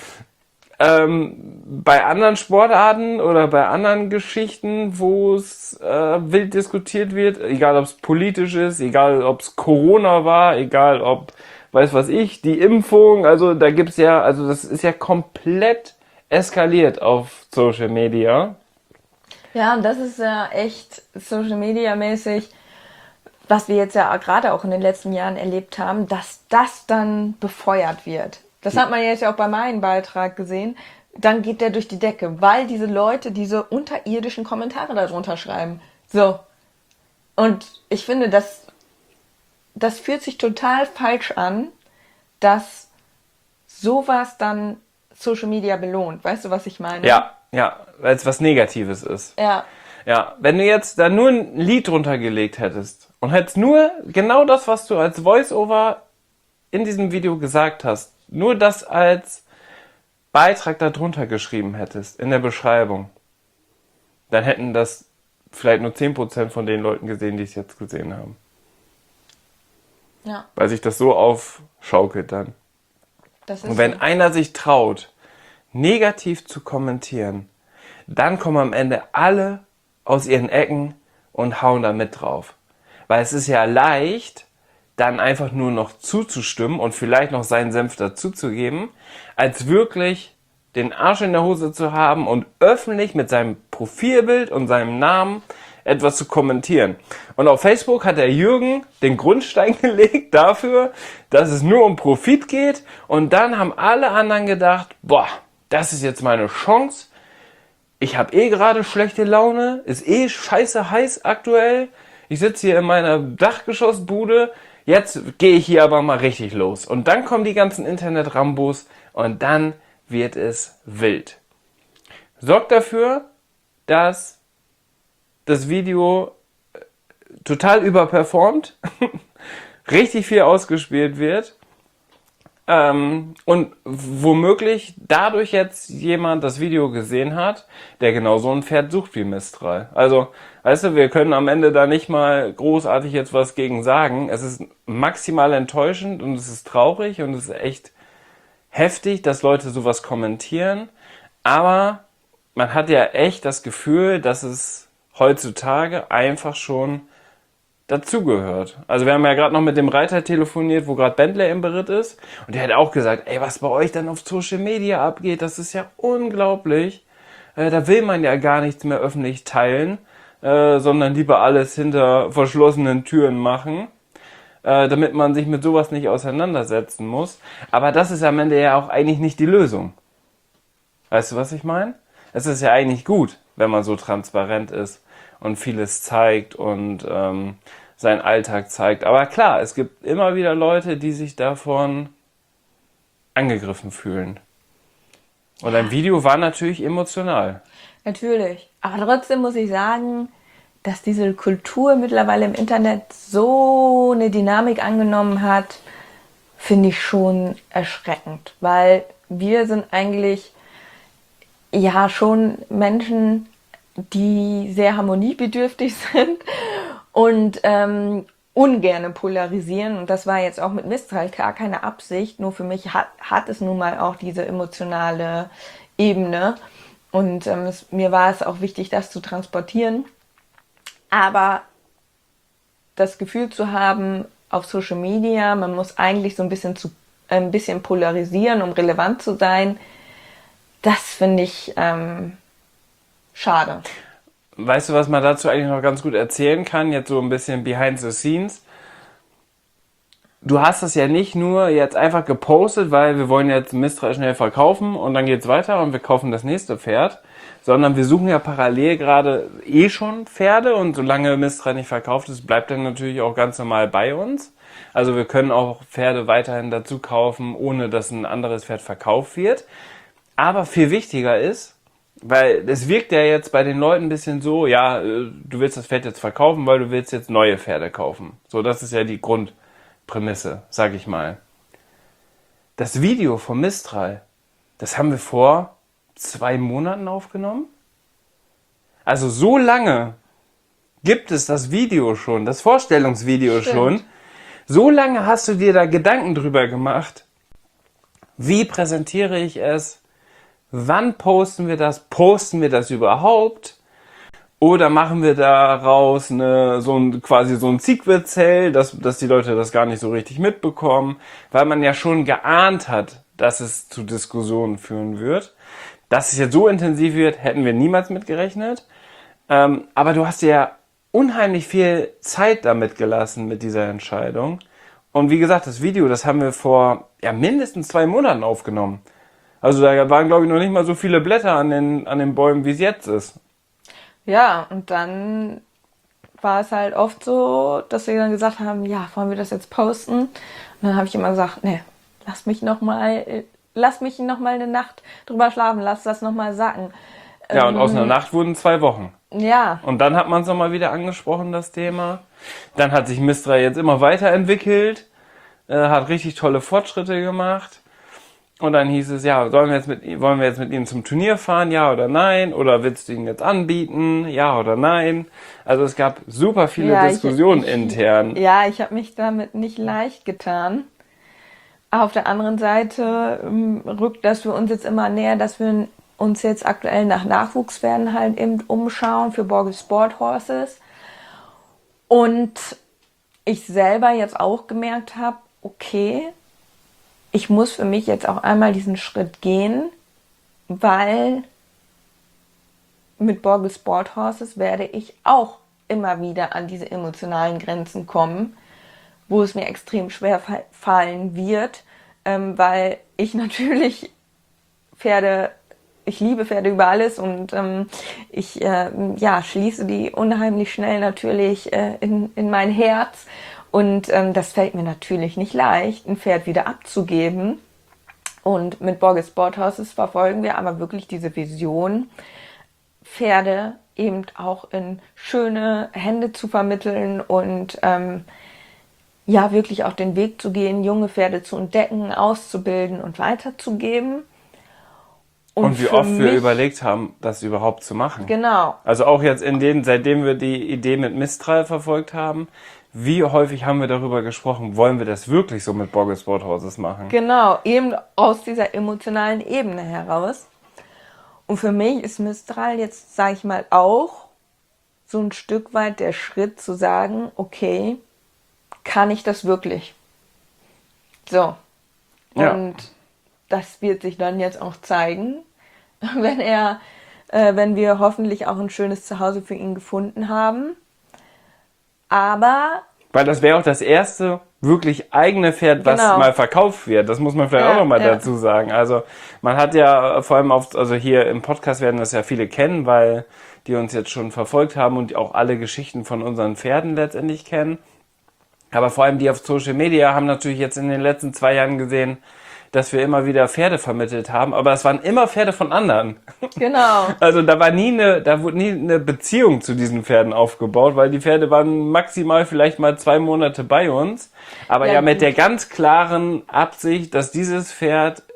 Ähm, bei anderen Sportarten oder bei anderen Geschichten, wo es äh, wild diskutiert wird, egal ob es politisch ist, egal ob es Corona war, egal ob, weiß was ich, die Impfung, also da gibt's ja, also das ist ja komplett eskaliert auf Social Media. Ja, und das ist ja echt Social Media mäßig, was wir jetzt ja gerade auch in den letzten Jahren erlebt haben, dass das dann befeuert wird. Das hat man jetzt ja auch bei meinem Beitrag gesehen. Dann geht der durch die Decke, weil diese Leute diese unterirdischen Kommentare darunter schreiben. So. Und ich finde, das, das fühlt sich total falsch an, dass sowas dann Social Media belohnt. Weißt du, was ich meine? Ja, ja, weil es was Negatives ist. Ja. Ja, wenn du jetzt da nur ein Lied drunter gelegt hättest und hättest nur genau das, was du als Voice-Over in diesem Video gesagt hast, nur das als Beitrag da drunter geschrieben hättest, in der Beschreibung, dann hätten das vielleicht nur zehn Prozent von den Leuten gesehen, die es jetzt gesehen haben. Ja. Weil sich das so aufschaukelt dann. Das ist Und wenn so. einer sich traut, negativ zu kommentieren, dann kommen am Ende alle aus ihren Ecken und hauen da mit drauf. Weil es ist ja leicht, dann einfach nur noch zuzustimmen und vielleicht noch seinen Senf dazuzugeben, als wirklich den Arsch in der Hose zu haben und öffentlich mit seinem Profilbild und seinem Namen etwas zu kommentieren. Und auf Facebook hat der Jürgen den Grundstein gelegt dafür, dass es nur um Profit geht, und dann haben alle anderen gedacht, boah, das ist jetzt meine Chance. Ich habe eh gerade schlechte Laune, ist eh scheiße heiß aktuell. Ich sitze hier in meiner Dachgeschossbude, jetzt gehe ich hier aber mal richtig los. Und dann kommen die ganzen Internet-Rambos und dann wird es wild. Sorgt dafür, dass das Video total überperformt, richtig viel ausgespielt wird. Ähm, und womöglich dadurch jetzt jemand das Video gesehen hat, der genau so ein Pferd sucht wie Mistral. Also, weißt du, wir können am Ende da nicht mal großartig jetzt was gegen sagen. Es ist maximal enttäuschend und es ist traurig und es ist echt heftig, dass Leute sowas kommentieren. Aber man hat ja echt das Gefühl, dass es heutzutage einfach schon dazugehört. Also wir haben ja gerade noch mit dem Reiter telefoniert, wo gerade Bentley im Beritt ist, und der hat auch gesagt, ey, was bei euch dann auf Social Media abgeht, das ist ja unglaublich. Äh, da will man ja gar nichts mehr öffentlich teilen, äh, sondern lieber alles hinter verschlossenen Türen machen, äh, damit man sich mit sowas nicht auseinandersetzen muss. Aber das ist am Ende ja auch eigentlich nicht die Lösung. Weißt du, was ich meine? Es ist ja eigentlich gut, wenn man so transparent ist und vieles zeigt und ähm, seinen Alltag zeigt. Aber klar, es gibt immer wieder Leute, die sich davon angegriffen fühlen. Und ein Video war natürlich emotional. Natürlich. Aber trotzdem muss ich sagen, dass diese Kultur mittlerweile im Internet so eine Dynamik angenommen hat, finde ich schon erschreckend. Weil wir sind eigentlich ja schon Menschen, die sehr harmoniebedürftig sind und ähm, ungerne polarisieren und das war jetzt auch mit Mistral gar keine Absicht, nur für mich hat, hat es nun mal auch diese emotionale Ebene und ähm, es, mir war es auch wichtig, das zu transportieren, aber das Gefühl zu haben auf Social Media, man muss eigentlich so ein bisschen zu ein bisschen polarisieren, um relevant zu sein, das finde ich ähm, schade. Weißt du, was man dazu eigentlich noch ganz gut erzählen kann? Jetzt so ein bisschen behind the scenes. Du hast das ja nicht nur jetzt einfach gepostet, weil wir wollen jetzt Mistral schnell verkaufen und dann geht's weiter und wir kaufen das nächste Pferd, sondern wir suchen ja parallel gerade eh schon Pferde und solange Mistral nicht verkauft ist, bleibt er natürlich auch ganz normal bei uns. Also wir können auch Pferde weiterhin dazu kaufen, ohne dass ein anderes Pferd verkauft wird. Aber viel wichtiger ist, weil es wirkt ja jetzt bei den Leuten ein bisschen so, ja, du willst das Pferd jetzt verkaufen, weil du willst jetzt neue Pferde kaufen. So, das ist ja die Grundprämisse, sag ich mal. Das Video vom Mistral, das haben wir vor zwei Monaten aufgenommen. Also so lange gibt es das Video schon, das Vorstellungsvideo Stimmt. schon. So lange hast du dir da Gedanken drüber gemacht. Wie präsentiere ich es? Wann posten wir das? Posten wir das überhaupt? Oder machen wir daraus eine, so ein, quasi so ein Sequel-Zell, dass, dass die Leute das gar nicht so richtig mitbekommen? Weil man ja schon geahnt hat, dass es zu Diskussionen führen wird. Dass es jetzt so intensiv wird, hätten wir niemals mitgerechnet. Ähm, aber du hast dir ja unheimlich viel Zeit damit gelassen mit dieser Entscheidung. Und wie gesagt, das Video, das haben wir vor ja, mindestens zwei Monaten aufgenommen. Also da waren, glaube ich, noch nicht mal so viele Blätter an den, an den Bäumen, wie es jetzt ist. Ja, und dann war es halt oft so, dass wir dann gesagt haben, ja, wollen wir das jetzt posten? Und dann habe ich immer gesagt, nee, lass mich noch mal, lass mich noch mal eine Nacht drüber schlafen, lass das noch mal sacken. Ja, und aus einer Nacht wurden zwei Wochen. Ja. Und dann hat man es nochmal wieder angesprochen, das Thema. Dann hat sich Mistral jetzt immer weiterentwickelt, äh, hat richtig tolle Fortschritte gemacht. Und dann hieß es, ja, sollen wir jetzt mit ihm, wollen wir jetzt mit ihm zum Turnier fahren, ja oder nein? Oder willst du ihn jetzt anbieten, ja oder nein? Also es gab super viele Ja, Diskussionen ich, ich, intern. Ja, ich habe mich damit nicht leicht getan. Auf der anderen Seite ähm, rückt das für uns jetzt immer näher, dass wir uns jetzt aktuell nach Nachwuchspferden halt eben umschauen für Borgel Sport Horses. Und ich selber jetzt auch gemerkt habe, okay, ich muss für mich jetzt auch einmal diesen Schritt gehen, weil mit Borgel Sport Horses werde ich auch immer wieder an diese emotionalen Grenzen kommen, wo es mir extrem schwer fallen wird, ähm, weil ich natürlich Pferde, ich liebe Pferde über alles und ähm, ich äh, ja, schließe die unheimlich schnell natürlich äh, in, in mein Herz. Und ähm, das fällt mir natürlich nicht leicht, ein Pferd wieder abzugeben. Und mit Borgel Sport Horses verfolgen wir aber wirklich diese Vision, Pferde eben auch in schöne Hände zu vermitteln und ähm, ja, wirklich auch den Weg zu gehen, junge Pferde zu entdecken, auszubilden und weiterzugeben. Und, und wie oft mich, wir überlegt haben, das überhaupt zu machen. Genau. Also auch jetzt in den, seitdem wir die Idee mit Mistral verfolgt haben, wie häufig haben wir darüber gesprochen, wollen wir das wirklich so mit Borgel Sport Horses machen? Genau, eben aus dieser emotionalen Ebene heraus. Und für mich ist Mistral jetzt, sage ich mal, auch so ein Stück weit der Schritt zu sagen, okay, kann ich das wirklich? So. Ja. Und das wird sich dann jetzt auch zeigen, wenn er, äh, wenn wir hoffentlich auch ein schönes Zuhause für ihn gefunden haben. Aber... Weil das wäre auch das erste wirklich eigene Pferd, was Genau. mal verkauft wird. Das muss man vielleicht Ja, auch nochmal ja. dazu sagen. Also man hat ja vor allem auf, also hier im Podcast werden das ja viele kennen, weil die uns jetzt schon verfolgt haben und auch alle Geschichten von unseren Pferden letztendlich kennen. Aber vor allem die auf Social Media haben natürlich jetzt in den letzten zwei Jahren gesehen, dass wir immer wieder Pferde vermittelt haben, aber es waren immer Pferde von anderen. Genau. Also da war nie eine, da wurde nie eine Beziehung zu diesen Pferden aufgebaut, weil die Pferde waren maximal vielleicht mal zwei Monate bei uns, aber Ja, ja mit gut. der ganz klaren Absicht, dass dieses Pferd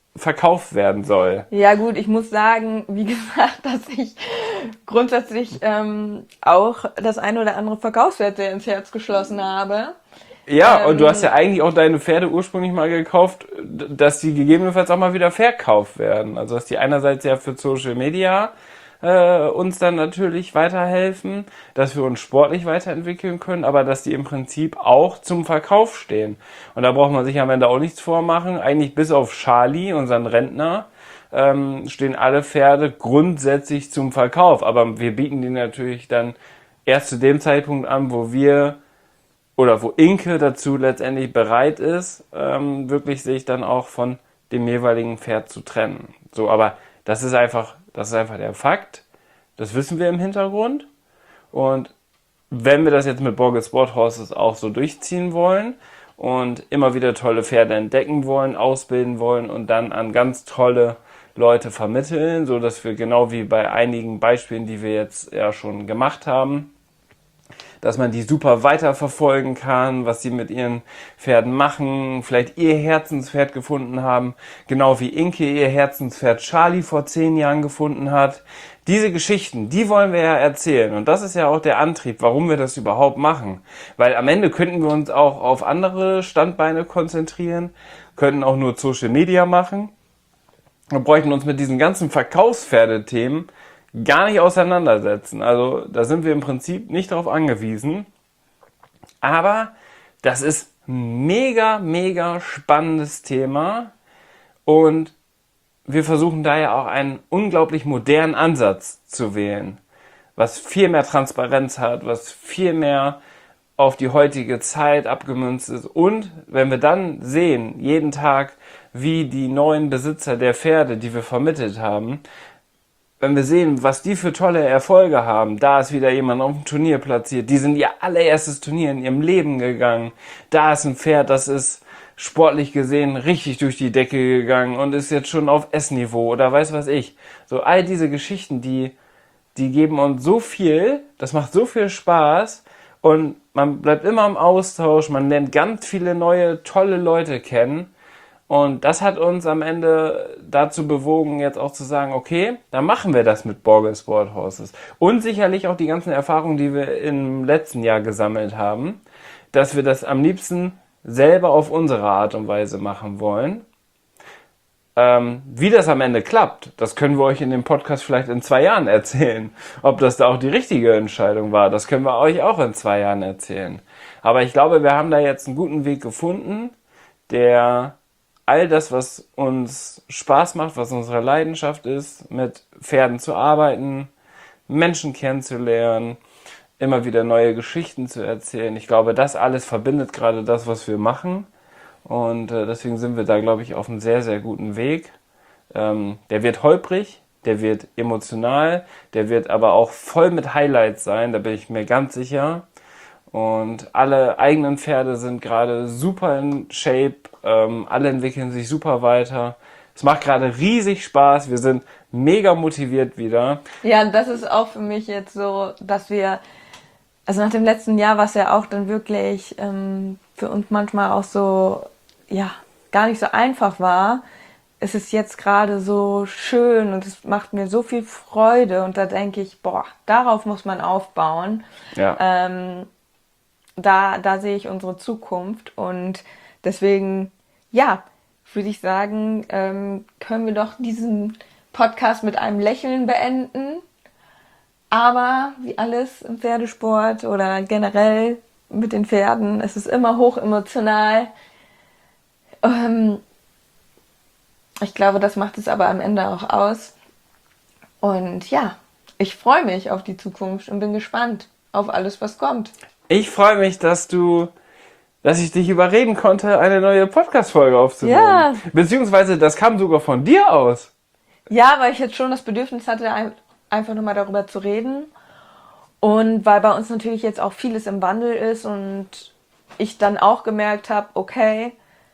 verkauft werden soll. Ja gut, ich muss sagen, wie gesagt, dass ich grundsätzlich ähm, auch das eine oder andere Verkaufswert sehr ins Herz geschlossen habe. Ja, Ähm, und du hast ja eigentlich auch deine Pferde ursprünglich mal gekauft, dass die gegebenenfalls auch mal wieder verkauft werden. Also dass die einerseits ja für Social Media äh, uns dann natürlich weiterhelfen, dass wir uns sportlich weiterentwickeln können, aber dass die im Prinzip auch zum Verkauf stehen. Und da braucht man sich am Ende auch nichts vormachen. Eigentlich bis auf Charlie, unseren Rentner, ähm, stehen alle Pferde grundsätzlich zum Verkauf. Aber wir bieten die natürlich dann erst zu dem Zeitpunkt an, wo wir oder wo Inke dazu letztendlich bereit ist, ähm, wirklich sich dann auch von dem jeweiligen Pferd zu trennen. So, aber das ist einfach, das ist einfach der Fakt. Das wissen wir im Hintergrund. Und wenn wir das jetzt mit Borgel Sport Horses auch so durchziehen wollen und immer wieder tolle Pferde entdecken wollen, ausbilden wollen und dann an ganz tolle Leute vermitteln, so dass wir genau wie bei einigen Beispielen, die wir jetzt ja schon gemacht haben, dass man die super weiterverfolgen kann, was sie mit ihren Pferden machen, vielleicht ihr Herzenspferd gefunden haben, genau wie Inke ihr Herzenspferd Charlie vor zehn Jahren gefunden hat. Diese Geschichten, die wollen wir ja erzählen und das ist ja auch der Antrieb, warum wir das überhaupt machen. Weil am Ende könnten wir uns auch auf andere Standbeine konzentrieren, könnten auch nur Social Media machen. Wir bräuchten uns mit diesen ganzen Verkaufspferdethemen gar nicht auseinandersetzen. Also da sind wir im Prinzip nicht darauf angewiesen. Aber das ist ein mega, mega spannendes Thema und wir versuchen daher auch einen unglaublich modernen Ansatz zu wählen, was viel mehr Transparenz hat, was viel mehr auf die heutige Zeit abgemünzt ist. Und wenn wir dann sehen, jeden Tag, wie die neuen Besitzer der Pferde, die wir vermittelt haben, wenn wir sehen, was die für tolle Erfolge haben, da ist wieder jemand auf dem Turnier platziert, die sind ihr allererstes Turnier in ihrem Leben gegangen, da ist ein Pferd, das ist sportlich gesehen richtig durch die Decke gegangen und ist jetzt schon auf S-Niveau oder weiß was ich. So all diese Geschichten, die, die geben uns so viel, das macht so viel Spaß und man bleibt immer im Austausch, man lernt ganz viele neue, tolle Leute kennen. Und das hat uns am Ende dazu bewogen, jetzt auch zu sagen, okay, dann machen wir das mit Borgel Sport Horses. Und sicherlich auch die ganzen Erfahrungen, die wir im letzten Jahr gesammelt haben, dass wir das am liebsten selber auf unsere Art und Weise machen wollen. Ähm, wie das am Ende klappt, das können wir euch in dem Podcast vielleicht in zwei Jahren erzählen. Ob das da auch die richtige Entscheidung war, das können wir euch auch in zwei Jahren erzählen. Aber ich glaube, wir haben da jetzt einen guten Weg gefunden, der all das, was uns Spaß macht, was unsere Leidenschaft ist, mit Pferden zu arbeiten, Menschen kennenzulernen, immer wieder neue Geschichten zu erzählen. Ich glaube, das alles verbindet gerade das, was wir machen. Und äh, deswegen sind wir da, glaube ich, auf einem sehr, sehr guten Weg. Ähm, der wird holprig, der wird emotional, der wird aber auch voll mit Highlights sein, da bin ich mir ganz sicher. Und alle eigenen Pferde sind gerade super in Shape, ähm, alle entwickeln sich super weiter. Es macht gerade riesig Spaß, wir sind mega motiviert wieder. Ja, das ist auch für mich jetzt so, dass wir, also nach dem letzten Jahr, was ja auch dann wirklich ähm, für uns manchmal auch so, ja, gar nicht so einfach war, es ist jetzt gerade so schön und es macht mir so viel Freude und da denke ich, boah, darauf muss man aufbauen. Ja. Ähm, Da, da sehe ich unsere Zukunft und deswegen, ja, würde ich sagen, ähm, können wir doch diesen Podcast mit einem Lächeln beenden. Aber wie alles im Pferdesport oder generell mit den Pferden, es ist immer hoch emotional. Ähm, ich glaube, das macht es aber am Ende auch aus. Und ja, ich freue mich auf die Zukunft und bin gespannt auf alles, was kommt. Ich freue mich, dass du, dass ich dich überreden konnte, eine neue Podcast-Folge aufzunehmen. Ja. Beziehungsweise, das kam sogar von dir aus. Ja, weil ich jetzt schon das Bedürfnis hatte, ein- einfach nochmal darüber zu reden. Und weil bei uns natürlich jetzt auch vieles im Wandel ist und ich dann auch gemerkt habe, okay,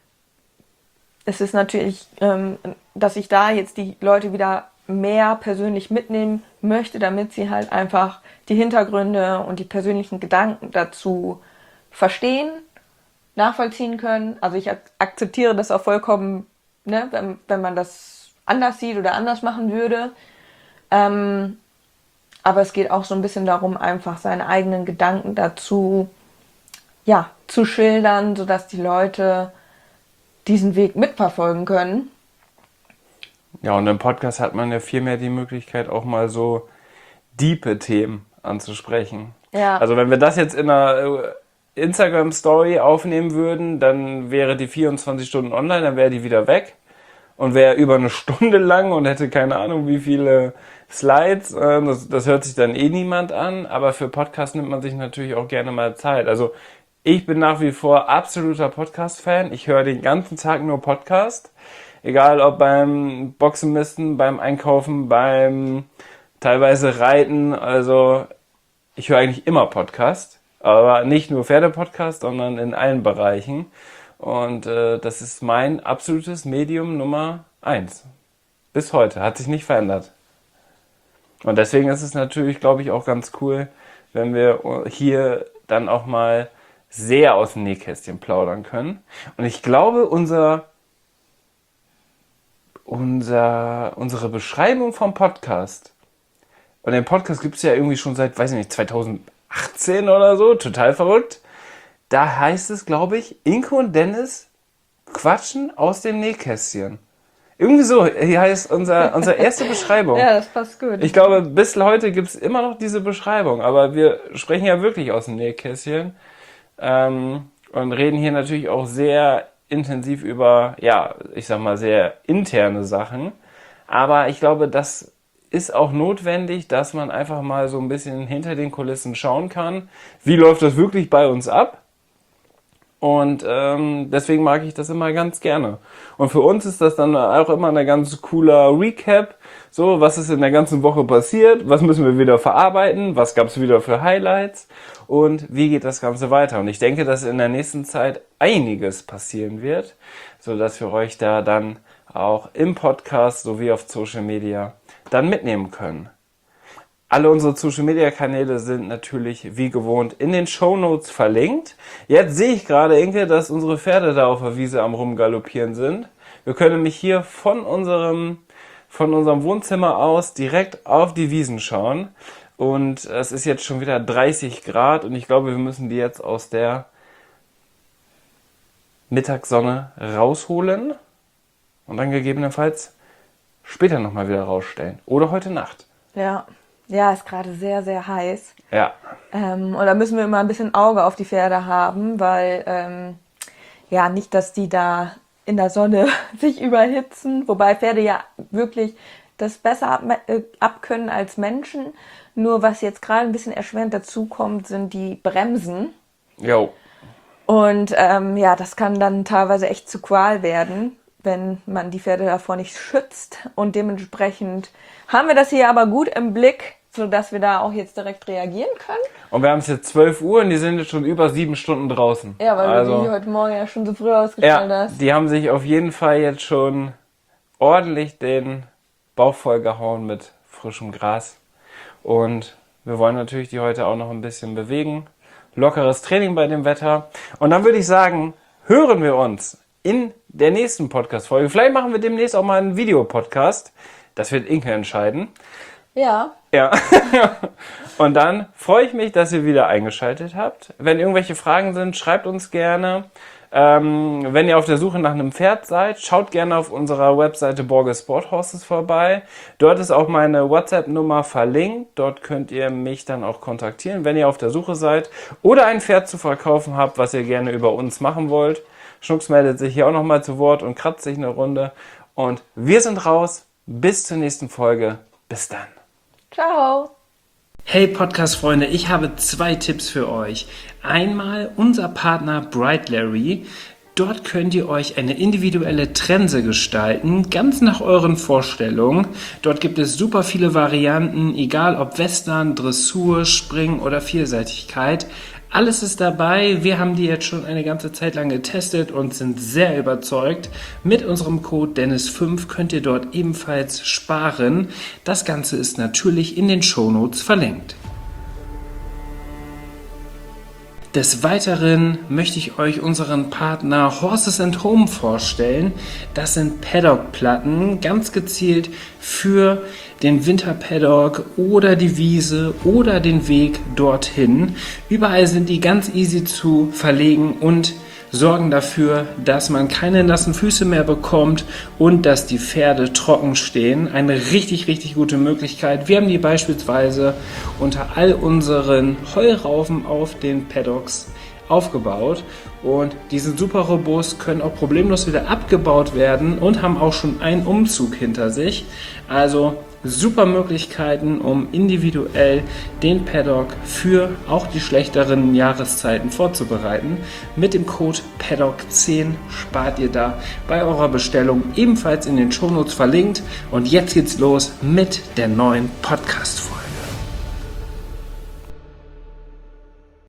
es ist natürlich, ähm, dass ich da jetzt die Leute wieder mehr persönlich mitnehmen möchte, damit sie halt einfach die Hintergründe und die persönlichen Gedanken dazu verstehen, nachvollziehen können. Also ich ak- akzeptiere das auch vollkommen, ne, wenn, wenn man das anders sieht oder anders machen würde. Ähm, aber es geht auch so ein bisschen darum, einfach seine eigenen Gedanken dazu, ja, zu schildern, sodass die Leute diesen Weg mitverfolgen können. Ja, und im Podcast hat man ja viel mehr die Möglichkeit, auch mal so diepe Themen anzusprechen. Ja. Also wenn wir das jetzt in einer Instagram-Story aufnehmen würden, dann wäre die vierundzwanzig Stunden online, dann wäre die wieder weg und wäre über eine Stunde lang und hätte keine Ahnung wie viele Slides. Das, das hört sich dann eh niemand an, aber für Podcast nimmt man sich natürlich auch gerne mal Zeit. Also ich bin nach wie vor absoluter Podcast-Fan. Ich höre den ganzen Tag nur Podcast. Egal ob beim Boxenmisten, beim Einkaufen, beim teilweise Reiten. Also ich höre eigentlich immer Podcast. Aber nicht nur Pferdepodcast, sondern in allen Bereichen. Und äh, das ist mein absolutes Medium Nummer eins. Bis heute. Hat sich nicht verändert. Und deswegen ist es natürlich, glaube ich, auch ganz cool, wenn wir hier dann auch mal sehr aus dem Nähkästchen plaudern können. Und ich glaube, unser, unser, unsere Beschreibung vom Podcast, und den Podcast gibt es ja irgendwie schon seit, weiß ich nicht, zweitausendachtzehn oder so, total verrückt. Da heißt es, glaube ich, Inke und Dennis quatschen aus dem Nähkästchen. Irgendwie so, hier heißt unser, unsere erste Beschreibung. Ja, das passt gut. Ich glaube, bis heute gibt es immer noch diese Beschreibung, aber wir sprechen ja wirklich aus dem Nähkästchen. Ähm, und reden hier natürlich auch sehr intensiv über, ja, ich sag mal, sehr interne Sachen. Aber ich glaube, das ist auch notwendig, dass man einfach mal so ein bisschen hinter den Kulissen schauen kann. Wie läuft das wirklich bei uns ab? Und ähm, deswegen mag ich das immer ganz gerne. Und für uns ist das dann auch immer ein ganz cooler Recap. So, was ist in der ganzen Woche passiert? Was müssen wir wieder verarbeiten? Was gab es wieder für Highlights? Und wie geht das Ganze weiter? Und ich denke, dass in der nächsten Zeit einiges passieren wird, sodass wir euch da dann auch im Podcast sowie auf Social Media dann mitnehmen können. Alle unsere Social-Media-Kanäle sind natürlich wie gewohnt in den Shownotes verlinkt. Jetzt sehe ich gerade, Inke, dass unsere Pferde da auf der Wiese am Rumgaloppieren sind. Wir können nämlich hier von unserem, von unserem Wohnzimmer aus direkt auf die Wiesen schauen. Und es ist jetzt schon wieder dreißig Grad und ich glaube, wir müssen die jetzt aus der Mittagssonne rausholen und dann gegebenenfalls später nochmal wieder rausstellen. Oder heute Nacht. Ja. Ja, ist gerade sehr, sehr heiß. Ja. Ähm, und da müssen wir immer ein bisschen Auge auf die Pferde haben, weil, ähm, ja, nicht, dass die da in der Sonne sich überhitzen. Wobei Pferde ja wirklich das besser ab, äh, abkönnen als Menschen. Nur was jetzt gerade ein bisschen erschwerend dazukommt, sind die Bremsen. Jo. Und ähm, ja, das kann dann teilweise echt zu Qual werden, wenn man die Pferde davor nicht schützt. Und dementsprechend haben wir das hier aber gut im Blick, sodass wir da auch jetzt direkt reagieren können. Und wir haben es jetzt zwölf Uhr und die sind jetzt schon über sieben Stunden draußen. Ja, weil also, du die heute Morgen ja schon so früh ausgestellt ja, hast. die haben sich auf jeden Fall jetzt schon ordentlich den Bauch vollgehauen mit frischem Gras. Und wir wollen natürlich die heute auch noch ein bisschen bewegen. Lockeres Training bei dem Wetter. Und dann würde ich sagen, hören wir uns in der nächsten Podcast-Folge. Vielleicht machen wir demnächst auch mal einen Videopodcast. Das wird Inke entscheiden. Ja. Ja. Und dann freue ich mich, dass ihr wieder eingeschaltet habt. Wenn irgendwelche Fragen sind, schreibt uns gerne. Ähm, wenn ihr auf der Suche nach einem Pferd seid, schaut gerne auf unserer Webseite Borge Sport Horses vorbei. Dort ist auch meine WhatsApp-Nummer verlinkt. Dort könnt ihr mich dann auch kontaktieren, wenn ihr auf der Suche seid oder ein Pferd zu verkaufen habt, was ihr gerne über uns machen wollt. Schnucks meldet sich hier auch nochmal zu Wort und kratzt sich eine Runde. Und wir sind raus. Bis zur nächsten Folge. Bis dann. Ciao. Hey Podcast-Freunde, ich habe zwei Tipps für euch. Einmal unser Partner Bright Larry. Dort könnt ihr euch eine individuelle Trense gestalten, ganz nach euren Vorstellungen. Dort gibt es super viele Varianten, egal ob Western, Dressur, Springen oder Vielseitigkeit. Alles ist dabei. Wir haben die jetzt schon eine ganze Zeit lang getestet und sind sehr überzeugt. Mit unserem Code Dennis fünf könnt ihr dort ebenfalls sparen. Das Ganze ist natürlich in den Shownotes verlinkt. Des Weiteren möchte ich euch unseren Partner Horses and Home vorstellen. Das sind Paddock-Platten, ganz gezielt für den Winterpaddock oder die Wiese oder den Weg dorthin. Überall sind die ganz easy zu verlegen und sorgen dafür, dass man keine nassen Füße mehr bekommt und dass die Pferde trocken stehen. Eine richtig, richtig gute Möglichkeit. Wir haben die beispielsweise unter all unseren Heuraufen auf den Paddocks aufgebaut und die sind super robust, können auch problemlos wieder abgebaut werden und haben auch schon einen Umzug hinter sich. Also super Möglichkeiten, um individuell den Paddock für auch die schlechteren Jahreszeiten vorzubereiten. Mit dem Code Paddock zehn spart ihr da bei eurer Bestellung, ebenfalls in den Shownotes verlinkt. Und jetzt geht's los mit der neuen Podcast-Folge.